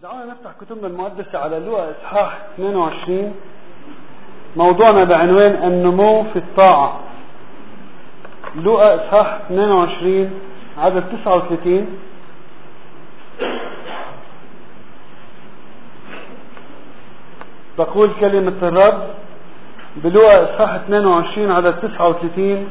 دعونا نفتح كتبنا المقدسة على لوقا إصحاح 22. موضوعنا بعنوان النمو في الطاعة. لوقا إصحاح 22 عدد 39. تقول كلمة الرب بلوقا إصحاح 22 عدد 39: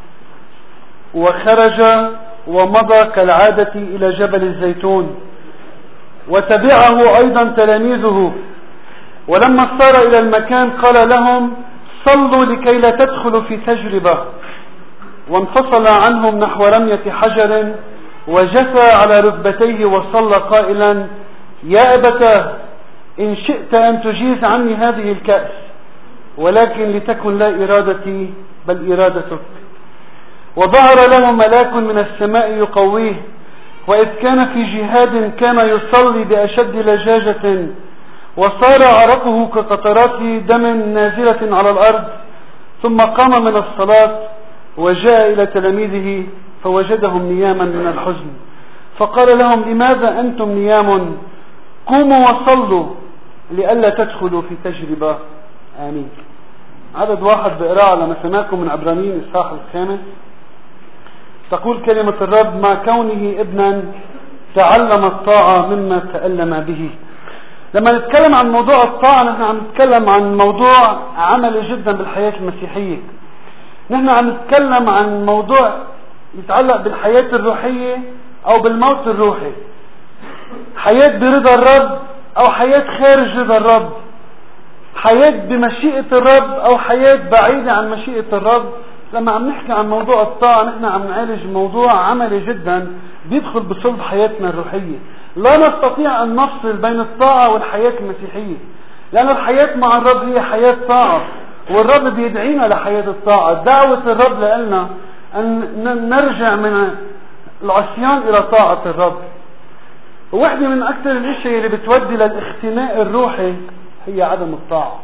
وخرج ومضى كالعادة إلى جبل الزيتون، وتبعه أيضا تلاميذه. ولما صار إلى المكان قال لهم: صلوا لكي لا تدخلوا في تجربة. وانفصل عنهم نحو رمية حجر، وجثى على ركبتيه وصلى قائلا: يا أبتاه، إن شئت أن تجيز عني هذه الكأس، ولكن لتكن لا إرادتي بل إرادتك. وظهر له ملاك من السماء يقويه، وإذ كان في جهاد كان يصلي بأشد لجاجة، وصار عرقه كقطرات دم نازلة على الأرض. ثم قام من الصلاة وجاء إلى تلاميذه فوجدهم نياما من الحزن، فقال لهم: لماذا أنتم نيام؟ قوموا وصلوا لئلا تدخلوا في تجربة. آمين. عدد 1 بقراءة على مسامعكم من عبرانيين إصحاح 5. تقول كلمة الرب: مع كونه ابنا تعلم الطاعة مما تألم به. لما نتكلم عن موضوع الطاعة نحن عم نتكلم عن موضوع عملي جدا بالحياة المسيحية. نحن عم نتكلم عن موضوع يتعلق بالحياة الروحية أو بالموت الروحي، حياة برضا الرب أو حياة خارج رضا الرب، حياة بمشيئة الرب أو حياة بعيدة عن مشيئة الرب. لما عم نحكي عن موضوع الطاعة نحن عم نعالج موضوع عملي جدا بيدخل بصلب حياتنا الروحية. لا نستطيع أن نفصل بين الطاعة والحياة المسيحية، لأن الحياة مع الرب هي حياة طاعة، والرب بيدعينا لحياة الطاعة. دعوة الرب لنا أن نرجع من العصيان إلى طاعة الرب. وواحدة من أكثر الأشياء اللي بتودي للاختناق الروحي هي عدم الطاعة.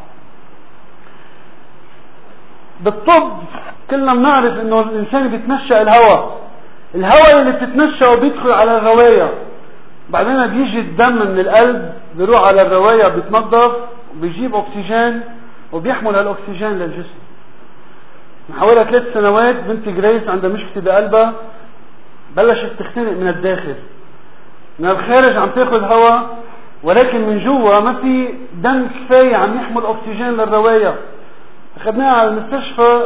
بالطب كلنا بنعرف انه الانسان بيتنشأ الهواء اللي بتتنشأ وبيدخل على الرواية، بعدين بيجي الدم من القلب بيروح على الرواية، بيتنظف وبيجيب اكسجين وبيحمل هالاكسجين للجسم. من حوالي 3 سنوات بنتي جريس عندها مشكلة بقلبها، بلشت تختنق من الداخل. من الخارج عم تاخذ هواء، ولكن من جوا ما في دم كفاية عم يحمل اكسجين للرواية. اخذناها على المستشفى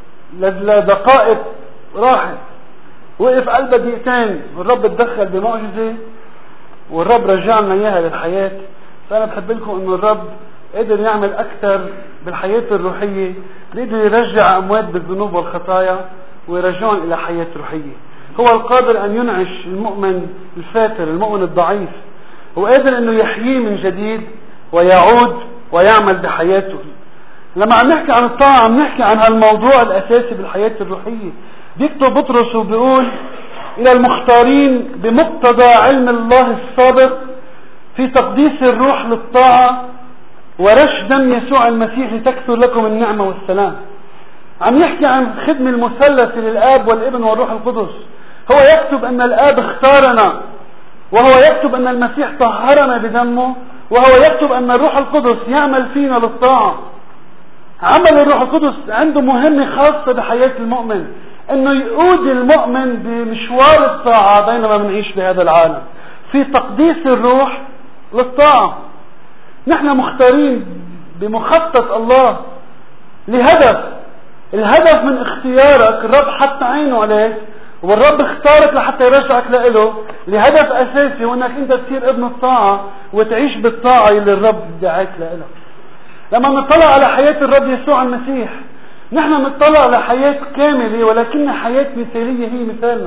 لدقائق، راحت وقف قلبها دقيقتين، والرب تدخل بمعجزة والرب رجعنا اياها للحياة. فانا بحب لكم انه الرب قدر يعمل اكثر بالحياة الروحية، قدر يرجع اموات بالذنوب والخطايا ويرجعهم الى حياة روحية. هو القادر ان ينعش المؤمن الفاتر، المؤمن الضعيف، هو قادر انه يحييه من جديد ويعود ويعمل بحياته. لما عم نحكي عن الطاعة عم نحكي عن هالموضوع الأساسي بالحياة الروحية. بيكتب بطرس وبيقول: إلى المختارين بمقتضى علم الله السابق في تقديس الروح للطاعة ورش دم يسوع المسيح لتكثر لكم النعمة والسلام. عم يحكي عن خدمة المثلث للآب والابن والروح القدس. هو يكتب أن الآب اختارنا، وهو يكتب أن المسيح طهرنا بدمه، وهو يكتب أن الروح القدس يعمل فينا للطاعة. عمل الروح القدس عنده مهمة خاصة بحياة المؤمن، انه يقود المؤمن بمشوار الطاعة بينما بنعيش بهذا العالم، في تقديس الروح للطاعة. نحن مختارين بمخطط الله لهدف. الهدف من اختيارك الرب حط عينه عليك، والرب اختارك لحتى يرجعك له لهدف اساسي، وانك انت تصير ابن الطاعة وتعيش بالطاعة اللي الرب دعاك له. لما نطلع على حياة الرب يسوع المسيح نحن نطلع على حياة كاملة، ولكن حياة مثالية هي مثالنا.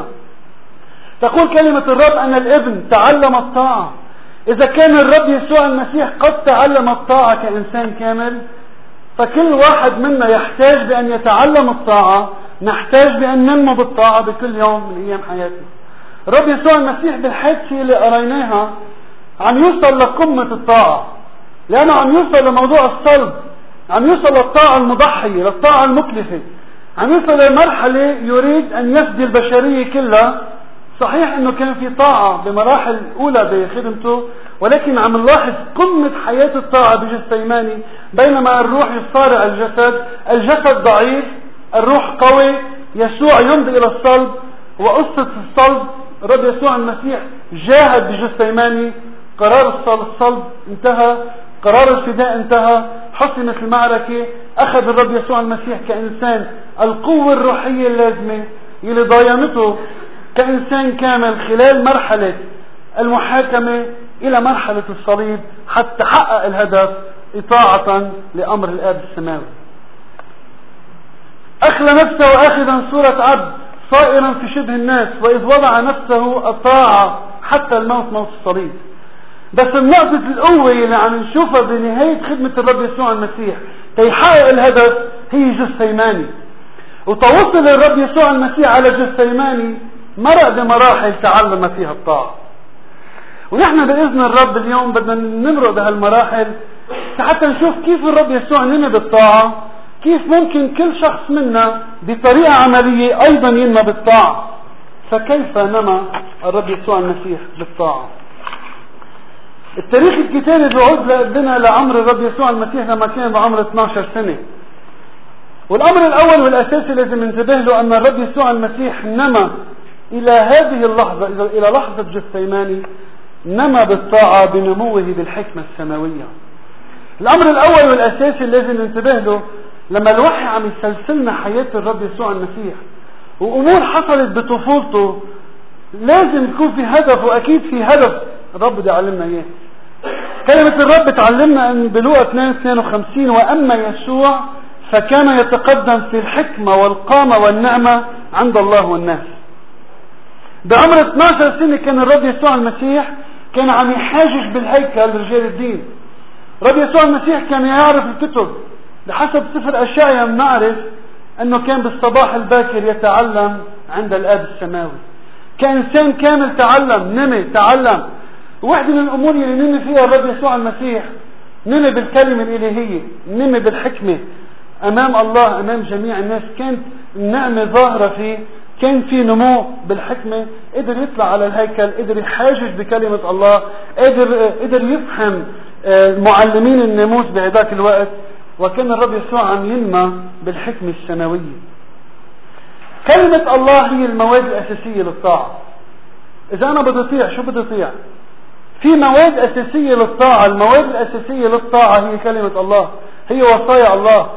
تقول كلمة الرب أن الابن تعلم الطاعة. إذا كان الرب يسوع المسيح قد تعلم الطاعة كإنسان كامل، فكل واحد منا يحتاج بأن يتعلم الطاعة. نحتاج بأن ننمو بالطاعة بكل يوم من أيام حياتنا. الرب يسوع المسيح بالحادثة اللي قريناها عم يوصل لقمة الطاعة، لأنه عم يوصل لموضوع الصلب، عم يوصل للطاعة المضحية، للطاعة المكلفة، عم يوصل لمرحلة يريد أن يفدي البشرية كلها. صحيح أنه كان في طاعة بمراحل أولى بخدمته، ولكن عم نلاحظ قمة حياة الطاعة بجثيماني. بينما الروح يصارع الجسد ضعيف، الروح قوي. يسوع يمضي إلى الصلب، وقصة الصلب الرب يسوع المسيح جاهد بجثيماني. قرار الصلب انتهى، قرار الفداء انتهى، حسمت المعركة. أخذ الرب يسوع المسيح كإنسان القوة الروحية اللازمة اللي ضاينته كإنسان كامل خلال مرحلة المحاكمة إلى مرحلة الصليب حتى حقق الهدف إطاعة لأمر الآب السماوي. أخلى نفسه أخذا صورة عبد صائرا في شبه الناس، وإذ وضع نفسه أطاع حتى الموت، موت الصليب. بس النقطة القوة اللي عم نشوفها بنهاية خدمة الرب يسوع المسيح تيحقق الهدف هي جثيماني. وتوصل الرب يسوع المسيح على جثيماني مرق بمراحل تعلم فيها الطاعة. ونحن بإذن الرب اليوم بدنا نمرق بهالمراحل حتى نشوف كيف الرب يسوع نمى بالطاعة، كيف ممكن كل شخص منا بطريقة عملية أيضا ينمى بالطاعة. فكيف نمى الرب يسوع المسيح بالطاعة؟ التاريخ الكتابي بيعود لنا لعمر الرب يسوع المسيح لما كان بعمر 12 سنة. والأمر الأول والأساسي لازم ننتبه له أن الرب يسوع المسيح نمى إلى هذه اللحظة، إلى لحظة جثيماني، نمى بالطاعة بنموه بالحكمة السماوية. الأمر الأول والأساسي لازم ننتبه له لما الوحي عم يسلسلنا حياة الرب يسوع المسيح وأمور حصلت بطفولته، لازم يكون في هدف، وأكيد في هدف الرب بده يعلمنا إياه. كلمة الرب تعلمنا أن بلوقا 2:52 وأما يسوع فكان يتقدم في الحكمة والقامة والنعمة عند الله والناس. بعمر 12 سنة كان الرب يسوع المسيح كان عم يحاجج بالهيكل رجال الدين. الرب يسوع المسيح كان يعرف الكتب. بحسب سفر أشعياء بنعرف أنه كان بالصباح الباكر يتعلم عند الآب السماوي. كإنسان كامل تعلم. واحدة من الأمور اللي نمي فيها الرب يسوع المسيح نمي بالكلمة الإلهية، نمي بالحكمة أمام الله، أمام جميع الناس. كانت النعمة ظاهرة فيه، كان في نمو بالحكمة. قدر يطلع على الهيكل، قدر يحاجج بكلمة الله، قدر يفهم معلمين الناموس بهذاك الوقت. وكان الرب يسوع عم ينمى بالحكمة السماوية. كلمة الله هي المواد الأساسية للطاعة. إذا أنا بدي أطيع، شو بدي أطيع؟ في مواد أساسية للطاعة. المواد الأساسية للطاعة هي كلمة الله، هي وصايا الله.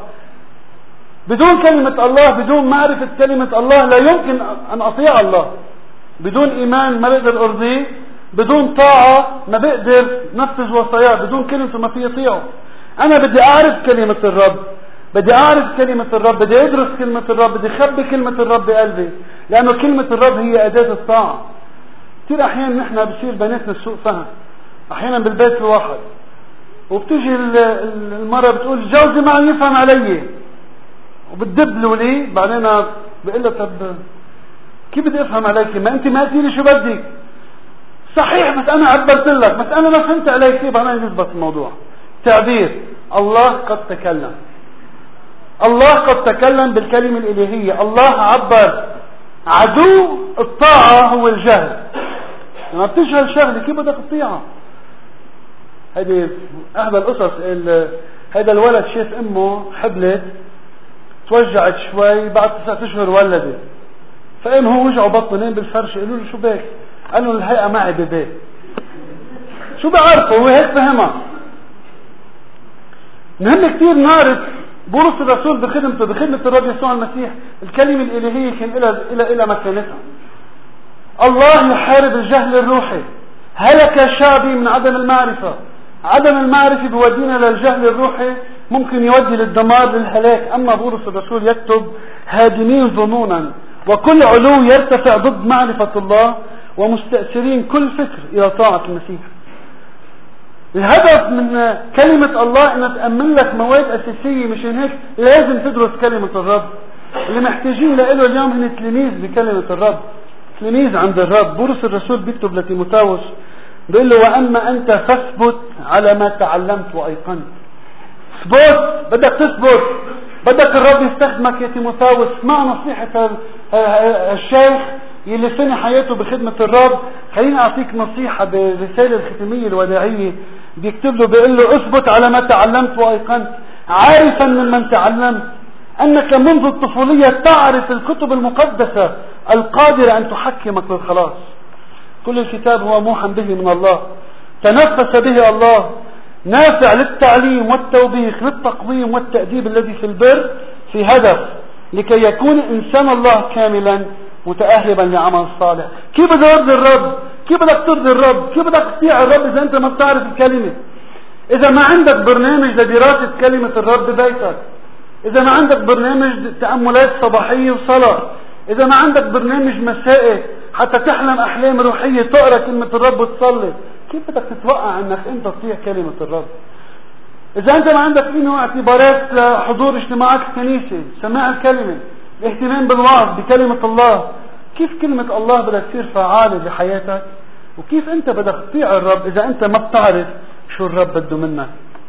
بدون كلمة الله، بدون معرفة كلمة الله لا يمكن أن أطيع الله. بدون إيمان ما بقدر أرضيه، بدون طاعة ما بقدر نفذ وصاياه، بدون كلمته ما في يطيعه. أنا بدي أعرف كلمة الرب، بدي أدرس كلمة الرب، بدي أخبي كلمة الرب بقلبي، لأنه كلمة الرب هي أداة الطاعة. كثير أحيانا نحن بصير بناتنا سوء فهم، أحيانا بالبيت الواحد، وبتجي المرة بتقول جوزي ما عم يفهم علي، وبتدب له بعدين بقول له طب كيف بدي أفهم عليك؟ ما أنت ما قلتي لي شو بدك. صحيح بس أنا عبرت لك، بس أنا ما فهمت عليك كيف. بعدين يثبت الموضوع. تعبير الله قد تكلم بالكلمة الإلهية. الله عبر. عدو الطاعة هو الجهل. لما بتجهل شغلة كيف بدك تطيعها؟ هذه أحد القصص. هذا الولد شاف أمه حبلت، توجعت شوي، بعد 9 أشهر ولدت. فقام هو وجعه بطنه، نام بالفرش. قالوا له شو بك؟ قال له الحقيقة معي بيبي. شو بعرفه؟ هو هيك فهمها. مهم كتير نعرف بولس الرسول بخدمة الرب يسوع المسيح الكلمة الإلهية كان إلى مكانتها. الله يحارب الجهل الروحي. هلك شعبي من عدم المعرفة. عدم المعرفة بيودينا للجهل الروحي، ممكن يودي للدمار، للهلاك. أما بولس الرسول يكتب هادمين ظنونا وكل علو يرتفع ضد معرفة الله ومستأثرين كل فكر إلى طاعة المسيح. الهدف من كلمة الله أن تأمن لك مواد أساسية. مشان هيك لازم تدرس كلمة الرب. اللي محتاجين له اليوم هن تلميذ بكلمة الرب، تلميذ عند الرب. بولس الرسول بيكتب لتيموثاوس بيقول له وأما أنت فاثبت على ما تعلمت وأيقنت. اثبت، بدك تثبت، بدك الرب يستخدمك يا تيموثاوس. اسمع نصيحة الشيخ يلي فني حياته بخدمة الرب. خليني اعطيك نصيحة برسالة الختمية الوداعية بيكتب له بيقول له اثبت على ما تعلمت وايقنت عارفا ممن تعلمت انك منذ الطفولية تعرف الكتب المقدسة القادرة ان تحكمك للخلاص. كل الكتاب هو موحى به من الله، تنفس به الله، نافع للتعليم والتوبيخ للتقويم والتأديب الذي في البر، في هدف لكي يكون إنسان الله كاملا متأهبا لعمل صالح. كيف بدك ترضي الرب؟ كيف بدك ترضي الرب؟ كيف بدك تطيع الرب إذا أنت ما بتعرف الكلمة؟ إذا ما عندك برنامج لدراسة كلمة الرب ببيتك، إذا ما عندك برنامج تأملات صباحية وصلاة، إذا ما عندك برنامج مسائي حتى تحلم أحلام روحية تقرأ كلمة الرب وتصلي، كيف بدك تتوقع أنك أنت تطيع كلمة الرب؟ إذا أنت ما عندك أي نوع اعتبارات لحضور اجتماعات الكنيسة، سماع الكلمة، الاهتمام بالوعظ بكلمة الله، كيف كلمة الله بدها تصير فعالة بحياتك؟ وكيف أنت بدك تطيع الرب إذا أنت ما بتعرف شو الرب بده منك؟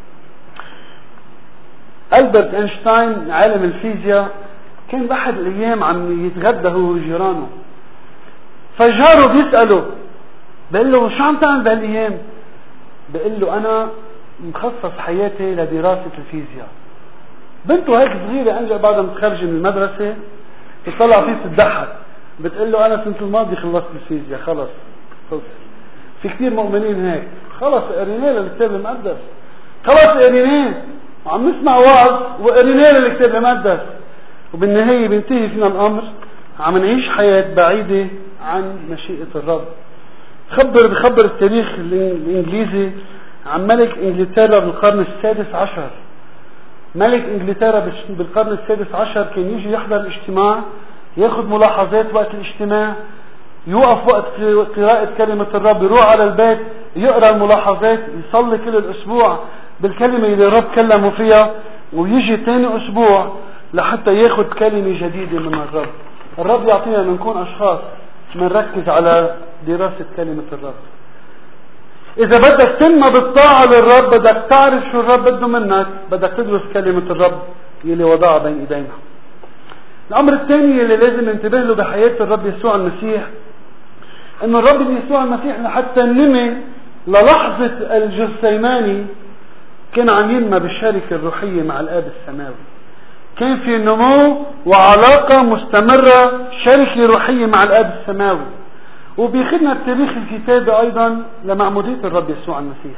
ألبرت أينشتاين عالم الفيزياء كان بأحد الأيام عم يتغدى هو وجيرانه، فجاره بيسأله بيقول له شو عم تعمل بهالأيام؟ بيقول له أنا مخصص حياتي لدراسة الفيزياء. بنته هيك صغيرة أنجا بعد ما تخرج من المدرسة تطلع فيه تضحك، بتقول له أنا سنة الماضي خلصت الفيزياء خلص. في كثير مؤمنين هيك، خلص قريناه للكتاب المقدس، خلص قريناه وعم نسمع وعظ وقريناه للكتاب المقدس، وبالنهاية بينتهي فينا الأمر عم نعيش حياة بعيدة عن مشيئة الرب. بخبر التاريخ الإنجليزي عن ملك إنجلترا بالقرن السادس عشر. ملك إنجلترا بالقرن السادس عشر كان يجي يحضر الاجتماع، ياخذ ملاحظات وقت الاجتماع، يوقف وقت قراءة كلمة الرب، يروح على البيت يقرأ الملاحظات، يصلي كل الأسبوع بالكلمة اللي الرب كلمه فيها، ويجي تاني أسبوع لحتى ياخذ كلمة جديدة من الرب. الرب يعطينا نكون أشخاص منركز على دراسة كلمة الرب. إذا بدك تنمى بالطاعة للرب، بدك تعرف شو الرب بده منك، بدك تدرس كلمة الرب يلي وضعها بين إيدينا. الأمر الثاني اللي لازم ننتبه له بحياة الرب يسوع المسيح، إنه الرب يسوع المسيح لحتى نمي للحظة الجثيماني كان عم ينمى بالشركة الروحية مع الآب السماوي. كان في نمو وعلاقة مستمرة، شركة روحية مع الآب السماوي. وبيخدنا التاريخ الكتابي أيضا لمعمودية الرب يسوع المسيح.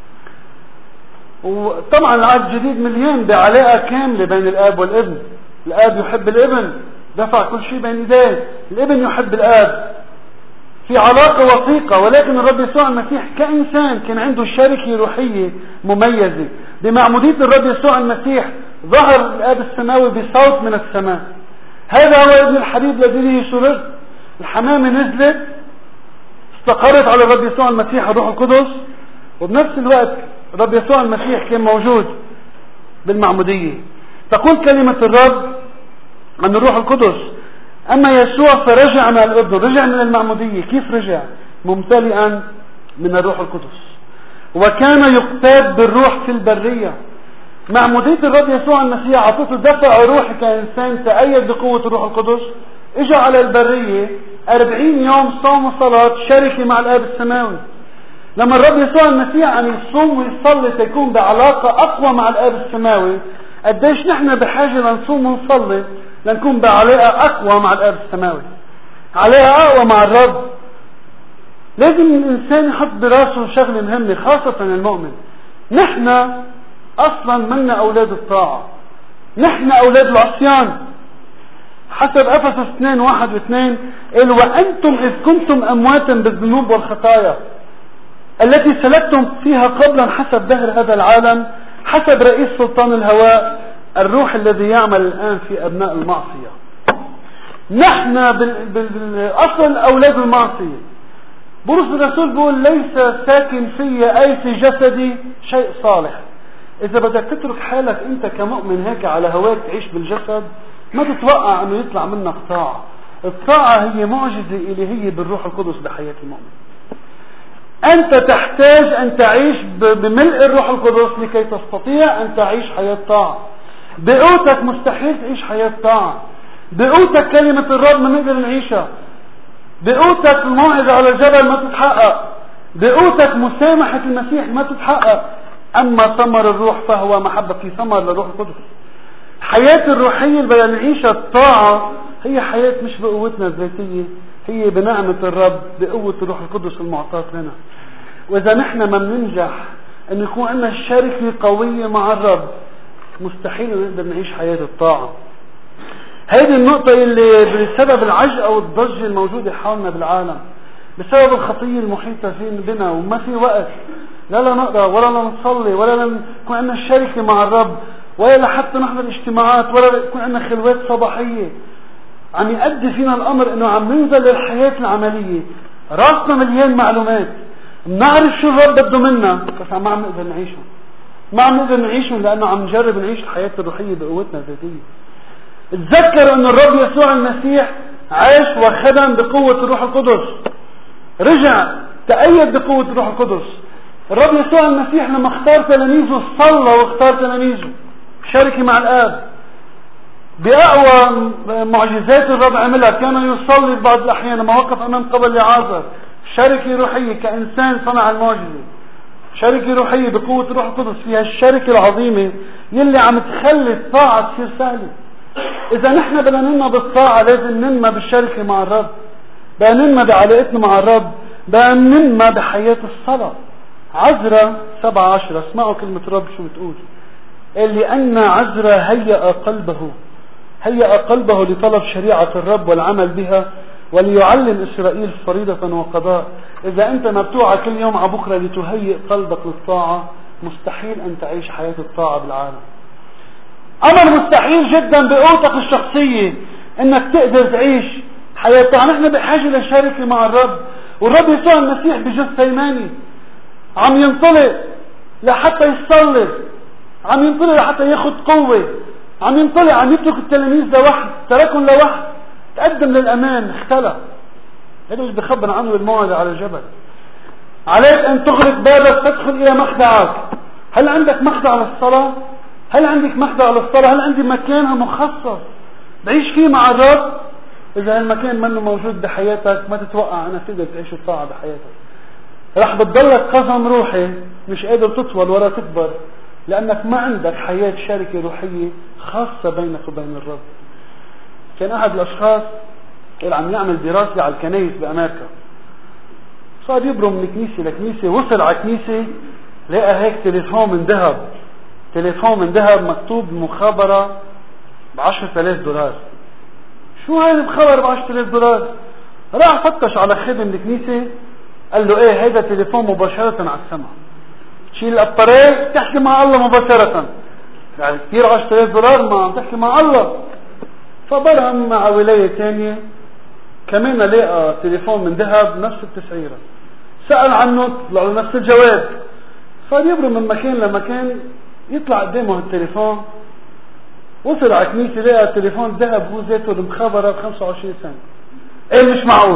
وطبعا العهد الجديد مليان بعلاقة كاملة بين الآب والابن. الآب يحب الابن، دفع كل شيء بين يديه، الابن يحب الآب، في علاقة وثيقة. ولكن الرب يسوع المسيح كإنسان كان عنده شركة روحية مميزة. بمعمودية الرب يسوع المسيح ظهر الآب السماوي بصوت من السماء: هذا هو ابن الحبيب الذي به سررت. الحمامة نزلت استقرت على الرب يسوع المسيح الروح القدس، وبنفس الوقت الرب يسوع المسيح كان موجود بالمعمودية. تقول كلمة الرب عن الروح القدس: أما يسوع فرجع مع الابن، رجع من المعمودية. كيف رجع؟ ممتلئا من الروح القدس، وكان يقتاد بالروح في البرية. معمودية الرب يسوع المسيح عطته دفع روحي كإنسان تأيد بقوة الروح القدس، اجى على البرية 40 يوم صوم وصلاة، شركة مع الآب السماوي. لما الرب يسوع المسيح عم يصوم ويصلي تكون بعلاقة أقوى مع الآب السماوي، قديش نحن بحاجة لنصوم ونصلي لنكون بعلاقة أقوى مع الآب السماوي، علاقة أقوى مع الرب. لازم الإنسان يحط براسه شغلة مهمة، خاصة المؤمن. نحن أصلا منا أولاد الطاعة، نحن أولاد العصيان. حسب أفسس 2:1-2 قال: وأنتم إذ كنتم أمواتا بالذنوب والخطايا التي سلكتم فيها قبلا حسب دهر هذا العالم، حسب رئيس سلطان الهواء، الروح الذي يعمل الآن في أبناء المعصية. نحن بالأصل أولاد المعصية. بولس الرسول بيقول: ليس ساكن في أي في جسدي شيء صالح. إذا بدك تترك حالك أنت كمؤمن هيك على هواك تعيش بالجسد، ما تتوقع أنه يطلع منك طاعة. الطاعة هي معجزة إلهية بالروح القدس بحياة المؤمن. أنت تحتاج أن تعيش بملء الروح القدس لكي تستطيع أن تعيش حياة طاعة. بقوتك مستحيل تعيش حياة طاعة. بقوتك كلمة الرب ما نقدر نعيشها. بقوتك الموعظة على الجبل ما تتحقق، بقوتك مسامحة المسيح ما تتحقق. أما ثمر الروح فهو محبة، في ثمر للروح القدس. الحياة الروحية اللي بدنا نعيشها الطاعة هي حياة مش بقوتنا الذاتية، هي بنعمة الرب، بقوة الروح القدس المعطاة لنا. وإذا نحن ما بننجح أن يكون عندنا شركة قوية مع الرب، مستحيل نقدر نعيش حياة الطاعة. هذه النقطة اللي بسبب العجقة أو الضجة الموجودة حولنا بالعالم، بسبب الخطية المحيطة بنا، وما في وقت لا نقرأ ولا نصلي ولا نكون عندنا شركة مع الرب، ولا حتى نحضر اجتماعات، ولا يكون عندنا خلوات صباحية. عم يؤدي فينا الأمر أنه عم ننزل للحياة العملية، راسنا مليان معلومات، بنعرف شو الرب بده منا، بس ما عم نقدر نعيشهم. ما عم نقدر نعيشهم لأنه عم نجرب نعيش الحياة الروحية بقوتنا الذاتية. تذكر أن الرب يسوع المسيح عاش وخدم بقوة الروح القدس، رجع تأيد بقوة الروح القدس. الرب يسوع المسيح لما اختار تلاميذه صلى واختار تلاميذه شاركي مع الآب. بأقوى معجزات الرب عملها كان يصلي بعض الأحيان لما وقف أمام قبر لعازر، شركة روحية كإنسان صنع المعجزة، شركة روحية بقوة الروح القدس. فيها الشركة العظيمة يلي عم تخلي الطاعة تصير سهلة. إذا نحن بدنا ننمى بالطاعة لازم ننمى بالشركة مع الرب، بدنا ننمى بعلاقتنا مع الرب، بدنا ننمى بحياة الصلاة. عزرا 7:10 اسمعوا كلمة الرب شو بتقول. لأن عزرا هيأ قلبه لطلب شريعة الرب والعمل بها، وليعلم إسرائيل فريضة وقضاء. إذا أنت ما بتوعى كل يوم على بكرة لتهيئ قلبك للطاعة، مستحيل أن تعيش حياة الطاعة بالعالم. أمر مستحيل جدا بقوتك الشخصية أنك تقدر تعيش حياة الطاعة. نحن بحاجة لشركة مع الرب. والرب يسوع المسيح بجثيماني عم ينطلق لحتى يصلي، عم ينطلق لحتى ياخد قوة، عم ينطلق، عم يترك التلاميذ لوحد، تركهم لوحد، تقدم للأمان، اختلى. هذا مش بخبر عنه بالموعظة على الجبل. عليك أن تغلق بابك تدخل إلى مخدعك. هل عندك مخدع للصلاة؟ هل عندك مخدع للصلاة؟ هل عندي مكانها مخصص بعيش فيه مع الرب؟ إذا المكان منه موجود بحياتك ما تتوقع أنك تقدر تعيش الطاعة بحياتك. رح بتضلك قزم روحي مش قادر تطول ولا تكبر، لأنك ما عندك حياة شركة روحية خاصة بينك وبين الرب. كان أحد الأشخاص اللي عم يعمل دراسة على الكنائس بأمريكا، صار يبرم من كنيسة لكنيسة، وصل على كنيسة لقى هيك تليفون من ذهب مكتوب مخابرة $10,000. شو هاي المخابرة $10,000؟ راح فتش على خادم الكنيسة قال له ايه هيدا تليفون مباشرة على السماء، تشيل الاباريل تحكي مع الله مباشرة، يعني كثير $10,000 ما عم تحكي مع الله. فبرهم مع ولاية ثانية كمان لقى تليفون من ذهب نفس التسعيرة، سأل عنه طلع له نفس الجواب. صار يبرم من مكان لمكان يطلع قدامه التليفون. وصل على كنيسة لقى التليفون ذهب هو ذاته المخابرة ب25 سنت. ايه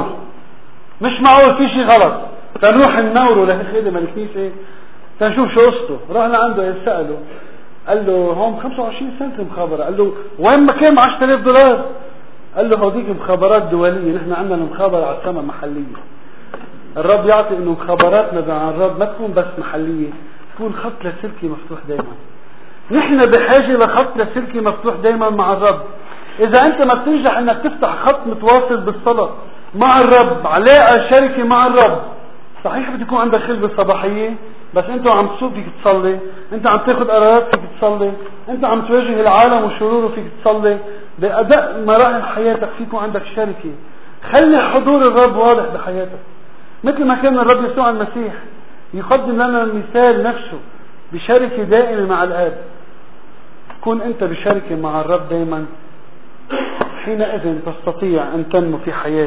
مش معقول في شيء غلط. تنروح ننوره لخادم الكنيسة تنشوف شو قصته. راح لعنده يسأله قال له هون 25 سنت المخابرة. قال له وين ما كان $10,000؟ قال له هوديك مخابرات دولية، نحن عندنا المخابرة على السماء محلية. الرب يعطي انه مخابراتنا مع الرب ما تكون بس محلية، تكون خط لاسلكي مفتوح دايما. نحن بحاجة لخط لاسلكي مفتوح دايما مع الرب. اذا انت ما بتنجح انك تفتح خط متواصل بالصلاة مع الرب، علاقة شركة مع الرب، صحيح بده يكون عندك خلبة صباحية، بس انت عم تصوم فيك تصلي، انت عم تاخد قرارات فيك تصلي، انت عم تواجه العالم وشروره فيك تصلي، بأداء مراحل حياتك فيك يكون عندك شركة. خلي حضور الرب واضح بحياتك، مثل ما كان الرب يسوع المسيح يقدم لنا المثال نفسه بشركة دائمة مع الآب. كون انت بشركة مع الرب دائما، حينئذ تستطيع ان تنمو في حياة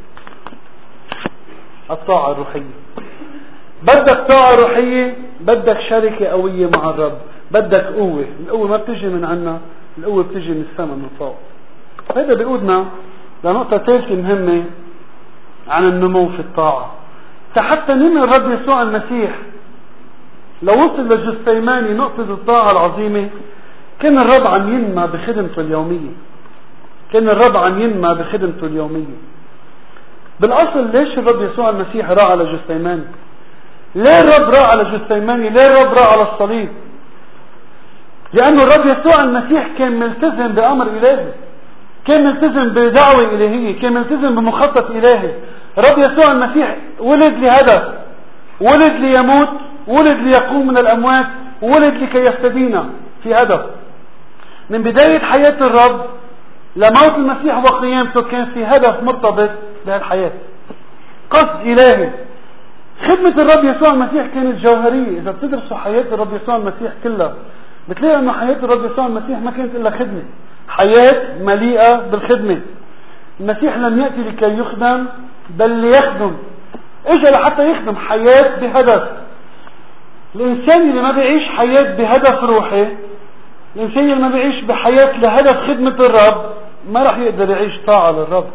الطاعة الروحية. بدك طاعة روحية، بدك شركة قوية مع الرب، بدك قوة. القوة ما بتجي من عنا، القوة بتجي من السماء من فوق. هذا بيقودنا لنقطة ثالثة مهمة عن النمو في الطاعة. حتى نمى الرب يسوع المسيح لو وصل لجثيماني نقطة الطاعة العظيمة، كان الرب عم ينمى بخدمته اليومية. بالاصل ليش الرب يسوع المسيح راح على جثيماني؟ ليه الرب راح على جثيماني؟ ليه الرب راح على الصليب؟ لانه الرب يسوع المسيح كان ملتزم بامر الهي، كان ملتزم بدعوة الهية، كان ملتزم بمخطط الهي. الرب يسوع المسيح ولد لهدف، ولد ليموت، ولد ليقوم من الاموات، ولد لكي يفتدينا في هدف. من بداية حياة الرب لموت المسيح وقيامته كان في هدف مرتبط بهالحياة، قصد إلهي. خدمة الرب يسوع المسيح كانت جوهرية. إذا بتدرسوا حياة الرب يسوع المسيح كلها بتلاقي أنه حياة الرب يسوع المسيح ما كانت إلا خدمة، حياة مليئة بالخدمة. المسيح لم يأتي لكي يخدم بل ليخدم، إجا لحتى يخدم، حياة بهدف. الإنسان اللي ما بيعيش حياة بهدف روحي، الإنسان اللي ما بيعيش بحياة لهدف خدمة الرب، ما رح يقدر يعيش طاعة للرب،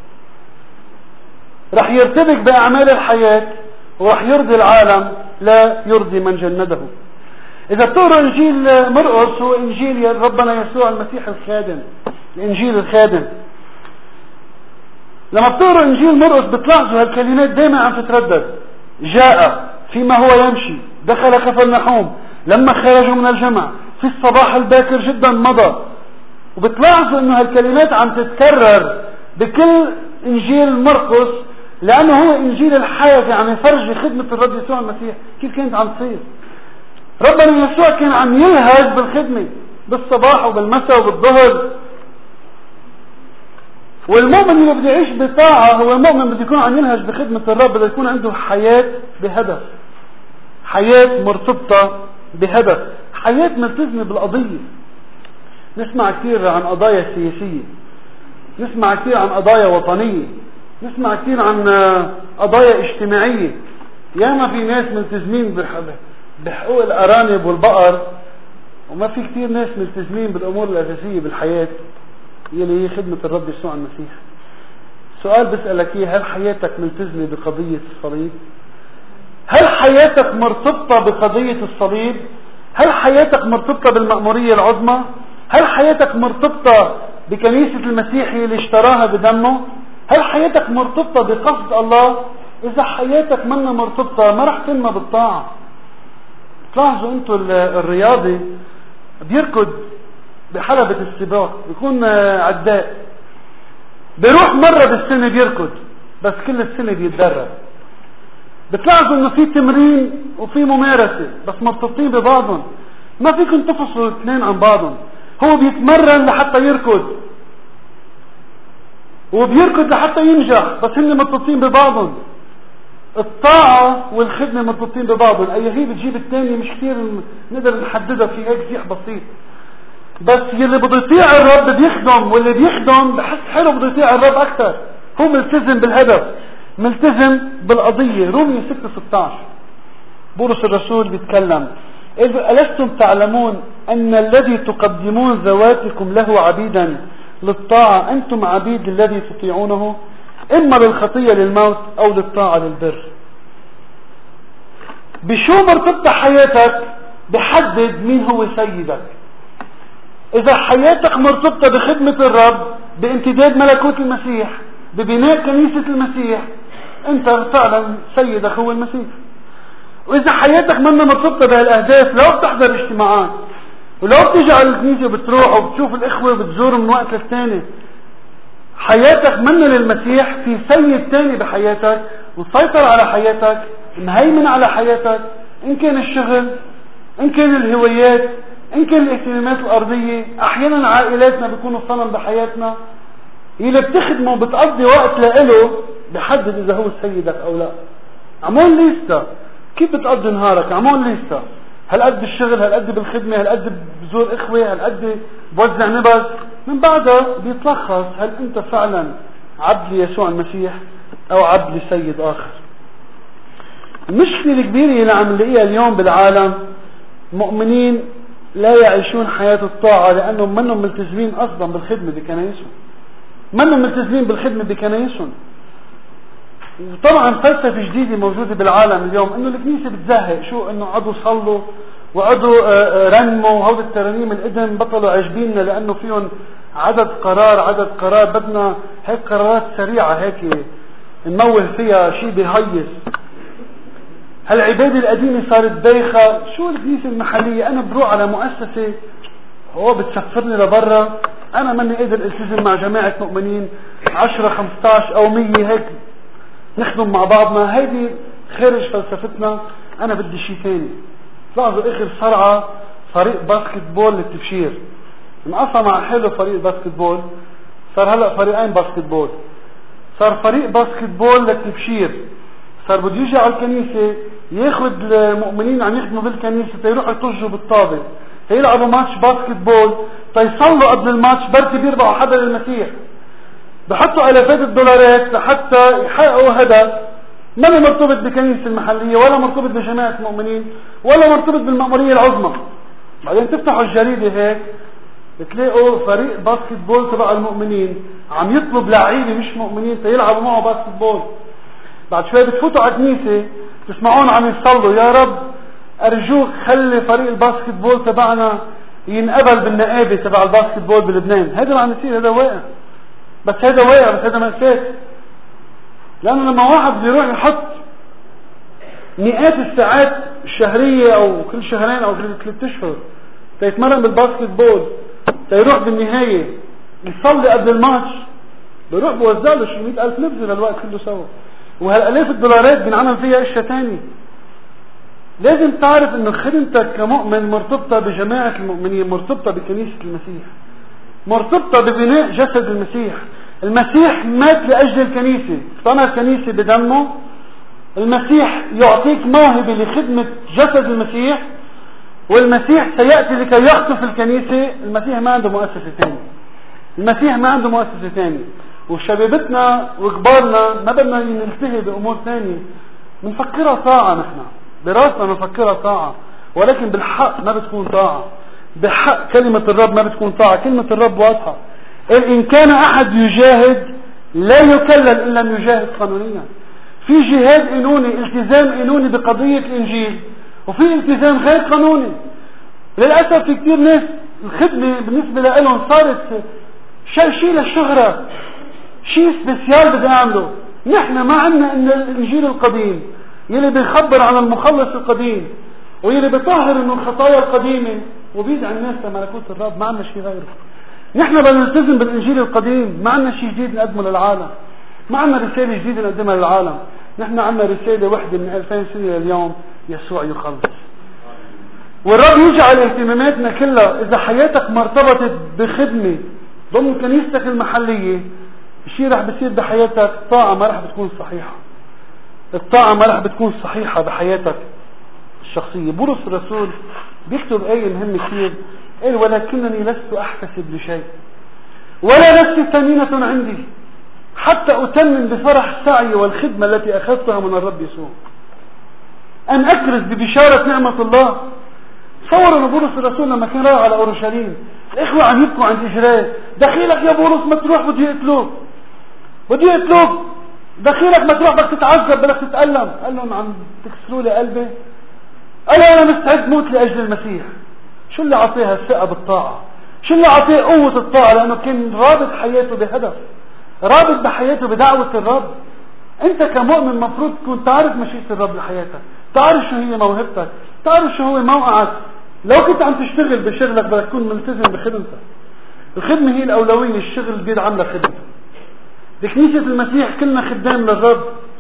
رح يرتبك بأعمال الحياة ورح يرضي العالم لا يرضي من جنده. إذا بتقرأ إنجيل مرقس هو إنجيل ربنا يسوع المسيح الخادم، الإنجيل الخادم. لما بتقرأ إنجيل مرقس بتلاحظوا هالكلمات دائما عم تتردد. جاء فيما هو يمشي، دخل كفرنحوم، لما خرجوا من الجمع، في الصباح الباكر جدا مضى. وبتلاحظوا انه هالكلمات عم تتكرر بكل انجيل مرقس، لانه هو انجيل الحياة، عم يفرجي خدمة الرب يسوع المسيح كيف كانت عم تصير. ربنا يسوع كان عم يلهج بالخدمة بالصباح وبالمساء وبالظهر. والمؤمن اللي بده يعيش بطاعة هو المؤمن بده يكون عم يلهج بخدمة الرب، بده يكون عنده حياة بهدف، حياة مرتبطة بهدف، حياة ملتزمة بالقضية. نسمع كثير عن قضايا سياسية، نسمع كثير عن قضايا وطنية، نسمع كثير عن قضايا اجتماعية. ياما في ناس ملتزمين بحقوق الأرانب والبقر، وما في كثير ناس ملتزمين بالأمور الأساسية بالحياة يلي هي خدمة الرب يسوع المسيح. سؤال بسألك اياه، هل حياتك ملتزمة بقضية الصليب؟ هل حياتك مرتبطة بقضية الصليب؟ هل حياتك مرتبطة بالمأمورية العظمى؟ هل حياتك مرتبطة بكنيسة المسيح اللي اشتراها بدمه؟ هل حياتك مرتبطة بقصد الله؟ إذا حياتك منا مرتبطة ما رح تنمى بالطاعة. تلاحظوا انتوا الرياضي بيركض بحلبة السباق، بيكون عداء، بيروح مرة بالسنة بيركض، بس كل السنة بيتدرب. بتلاحظوا انه في تمرين وفي ممارسة بس مرتبطين ببعضهم، ما فيكم تفصلوا الاثنين عن بعضهم. هو بيتمرن لحتى يركض وبيركض لحتى ينجح، بس هن مرتبطين ببعضهم. الطاعة والخدمة مرتبطين ببعضهم، اي هي بتجيب الثاني مش كثير نقدر نحددها في هيك زيح بسيط. بس يلي بده يطيع الرب بيخدم، واللي بيخدم بحس حلو بده يطيع الرب اكثر. هو ملتزم بالهدف، ملتزم بالقضية. رومية 6:16 بولس الرسول بيتكلم، ألستم تعلمون أن الذي تقدمون ذواتكم له عبيدا للطاعة أنتم عبيد الذي تطيعونه، إما للخطية للموت أو للطاعة للبر. بشو مرتبطة حياتك بحدد مين هو سيدك. إذا حياتك مرتبطة بخدمة الرب، بامتداد ملكوت المسيح، ببناء كنيسة المسيح، أنت فعلا سيدك هو المسيح. وإذا حياتك منا مرتبطة بهالأهداف، لو بتحضر اجتماعات ولو بتيجي على الكنيسة وبتروح وبتشوف الإخوة وبتزور من وقت للتاني، حياتك منا للمسيح، في سيد تاني بحياتك وسيطر على حياتك، مهيمن على حياتك، إن كان الشغل، إن كان الهوايات، إن كان الاهتمامات الأرضية. أحيانا عائلاتنا بيكونوا صنم بحياتنا، اللي بتخدمه بتقضي وقت لإله بحدد إذا هو سيدك أو لا. عمول ليستا، كيف بتقضي نهارك؟ عمول ليستا، هل قد بالشغل، هل قد بالخدمة، هل قد بزور إخوة، هل قد بوزع نبذ. من بعدها بيتلخص هل أنت فعلا عبد ليسوع المسيح أو عبد لسيد آخر. المشكلة الكبيرة اللي عم نلاقيها اليوم بالعالم، مؤمنين لا يعيشون حياة الطاعة لأنهم منهم ملتزمين أصلا بالخدمة بكنايسهم، منهم ملتزمين بالخدمة بكنايسهم. وطبعا فلسفة جديدة موجودة بالعالم اليوم انه الكنيسة بتزهق، شو انه عدوا صلوا وعدوا رنموا، وهود الترانيم القدم بطلوا عجبيننا لانه فيهم عدد قرار، بدنا هيك قرارات سريعة هيك نمول فيها شيء بيهيص. هالعبادة القديمة صارت بايخة. شو الكنيسة المحلية؟ أنا بروح على مؤسسة هو بتسفرني لبرا، أنا ماني قادر التزم مع جماعة مؤمنين 10 15 أو 100 هيك نخدم مع بعضنا، هيدي خارج فلسفتنا. أنا بدي شيء ثاني. لاحظوا آخر صرعة فريق باسكت بول للتبشير، انقصى مع حاله فريق باسكت بول، صار هلا فريقين باسكت بول. صار فريق باسكت بول للتبشير، صار بده يجي على الكنيسة ياخذ المؤمنين عم يخدموا بالكنيسة تيروحوا يطجوا بالطابة تيلعبوا ماتش باسكت بول، تيصلوا قبل الماتش بركي بيربحوا حدا للمسيح، بحطوا آلافات الدولارات لحتى يحققوا هدف ما مرتبط بكنيسة المحلية ولا مرتبط بجماعة المؤمنين ولا مرتبط بالمأمورية العظمى. بعدين تفتحوا الجريدة هيك بتلاقوا فريق باسكت بول تبع المؤمنين عم يطلب لعيبه مش مؤمنين تيلعبوا معه باسكت بول. بعد شوي بتفوتوا على الكنيسة تسمعون عم يصلوا يا رب أرجوك خلي فريق الباسكت بول تبعنا ينقبل بالنقابة تبع الباسكت بول بلبنان. هذا اللي عم يصير، هذا واقع. بس هذا واقع، بس هذا مأساة. لأنه لما واحد بيروح يحط مئات الساعات الشهرية أو كل شهرين أو كل 3 أشهر تيتمرن بالباسكت بول، تيروح بالنهاية يصلي قبل الماتش، بيروح بوزع له شي 100,000 نبذة للوقت كله سوا، وهالآلاف الدولارات بنعمل فيها اشياء تاني. لازم تعرف انه خدمتك كمؤمن مرتبطة بجماعة المؤمنين، مرتبطة بكنيسة المسيح، مرتبطة ببناء جسد المسيح. المسيح مات لأجل الكنيسة، اقتنى الكنيسة بدمه. المسيح يعطيك موهبة لخدمة جسد المسيح، والمسيح سيأتي لكي يخطف الكنيسة. المسيح ما عنده مؤسسة ثانية، المسيح ما عنده مؤسسة ثانية. وشبابتنا وكبارنا ما بدنا نلتهي بأمور ثانية، بنفكرها طاعة، نحن براسنا نفكرها طاعة، ولكن بالحق ما بتكون طاعة. بحق كلمة الرب ما بتكون طاعة. كلمة الرب واضحة، إن كان أحد يجاهد لا يكلل إن لم يجاهد قانونيا. في جهاد قانوني، التزام قانوني بقضية الإنجيل، وفي التزام غير قانوني. للأسف في كثير ناس الخدمة بالنسبة لهم صارت شيء للشهرة، شيء سبيسيال بدي أعمله. نحن ما عندنا إن الإنجيل القديم يلي بيخبر عن المخلص القديم ويلي بيطهر إنه الخطايا القديمة وبيدعى الناس لملكوت الرب. ما عندنا شيء غيره. نحن بنلتزم بالإنجيل القديم، ما عندنا شيء جديد نقدمه للعالم، ما عندنا رسالة جديدة نقدمها للعالم. نحن عندنا رسالة واحدة من 2000 سنة لليوم، يسوع يخلص. والرب يجعل اهتماماتنا كلها. إذا حياتك مرتبطت بخدمة ضمن كنيستك المحلية، الشيء رح بيصير بحياتك الطاعة ما رح بتكون صحيحة. الطاعة ما رح بتكون صحيحة بحياتك الشخصية. بولس الرسول بيكتب آية مهمة كثير، قال ولكنني لست أحتسب لشيء ولا نفسي ثمينة عندي حتى أتمم بفرح سعي والخدمة التي أخذتها من الرب يسوع أن أكرز ببشارة نعمة الله. تصور أن بولس الرسول لما كان رايح على أورشليم الإخوة عم يبكوا عند إجراه، دخيلك يا بولس ما تروح بدي يقتلوك، بدي يقتلوك، دخيلك ما تروح بدك تتعذب بدك تتألم. قال لهم عم تكسروا لي قلبي، قال أنا مستعد موت لأجل المسيح. شو اللي عطيها الثقة بالطاعة؟ شو اللي عطيه قوة الطاعة؟ لأنه كان رابط حياته بهدف، رابط بحياته بدعوة الرب. أنت كمؤمن مفروض تكون تعرف مشيئة الرب لحياتك، تعرف شو هي موهبتك، تعرف شو هو موقعك. لو كنت عم تشتغل بشغلك بدك تكون ملتزم بخدمتك. الخدمة هي الأولوية، الشغل بيدعم لك خدمتك. بكنيسة المسيح كلنا خدام للرب.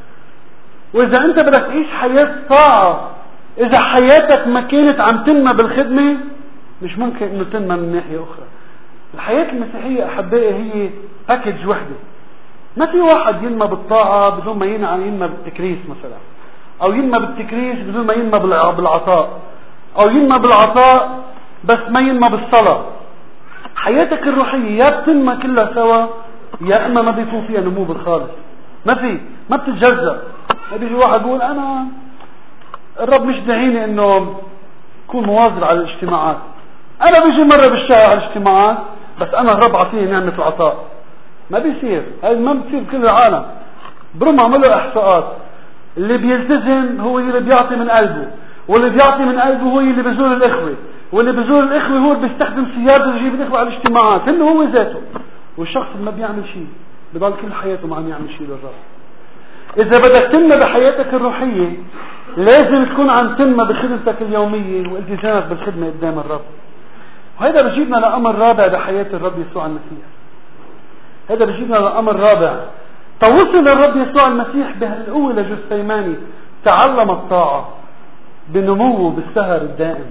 وإذا أنت بدك تعيش حياة طاعة، إذا حياتك ما كانت عم تنمى بالخدمة مش ممكن إنه تنمى من ناحية أخرى. الحياة المسيحية أحبائي هي باكج وحدة. ما في واحد ينمى بالطاعة بدون ما ينمى بالتكريس مثلا، أو ينمى بالتكريس بدون ما ينمى بالعطاء، أو ينمى بالعطاء بس ما ينمى بالصلاة. حياتك الروحية يا بتنمى كلها سوا يا إما ما بيكون فيها نمو بالخالص. ما بتتجزأ. ما بيجي واحد يقول أنا الرب مش دعيني إنه كون مواظب على الاجتماعات، أنا بيجي مرة بالشهر على الاجتماعات بس أنا الرب عطيني نعمة العطاء. ما بيصير، هذا ما بتصير بكل العالم. برم عملوا إحصاءات، اللي بيلتزم هو اللي بيعطي من قلبه، واللي بيعطي من قلبه هو اللي بيزور الإخوة، واللي بيزور الإخوة هو اللي بيستخدم سيارته يجيب الإخوة على الاجتماعات، هو ذاته. والشخص اللي ما بيعمل شيء بضل كل حياته ما عم يعمل شيء للرب. إذا بدك تنمى بحياتك الروحية لازم تكون عم تنمى بخدمتك اليومية والتزامك بالخدمة قدام الرب. وهذا بجيبنا لأمر رابع بحياة الرب يسوع المسيح. هذا بجيبنا لأمر رابع. توصل الرب يسوع المسيح بهالقوة لجثيماني، تعلم الطاعة بنموه بالسهر الدائم.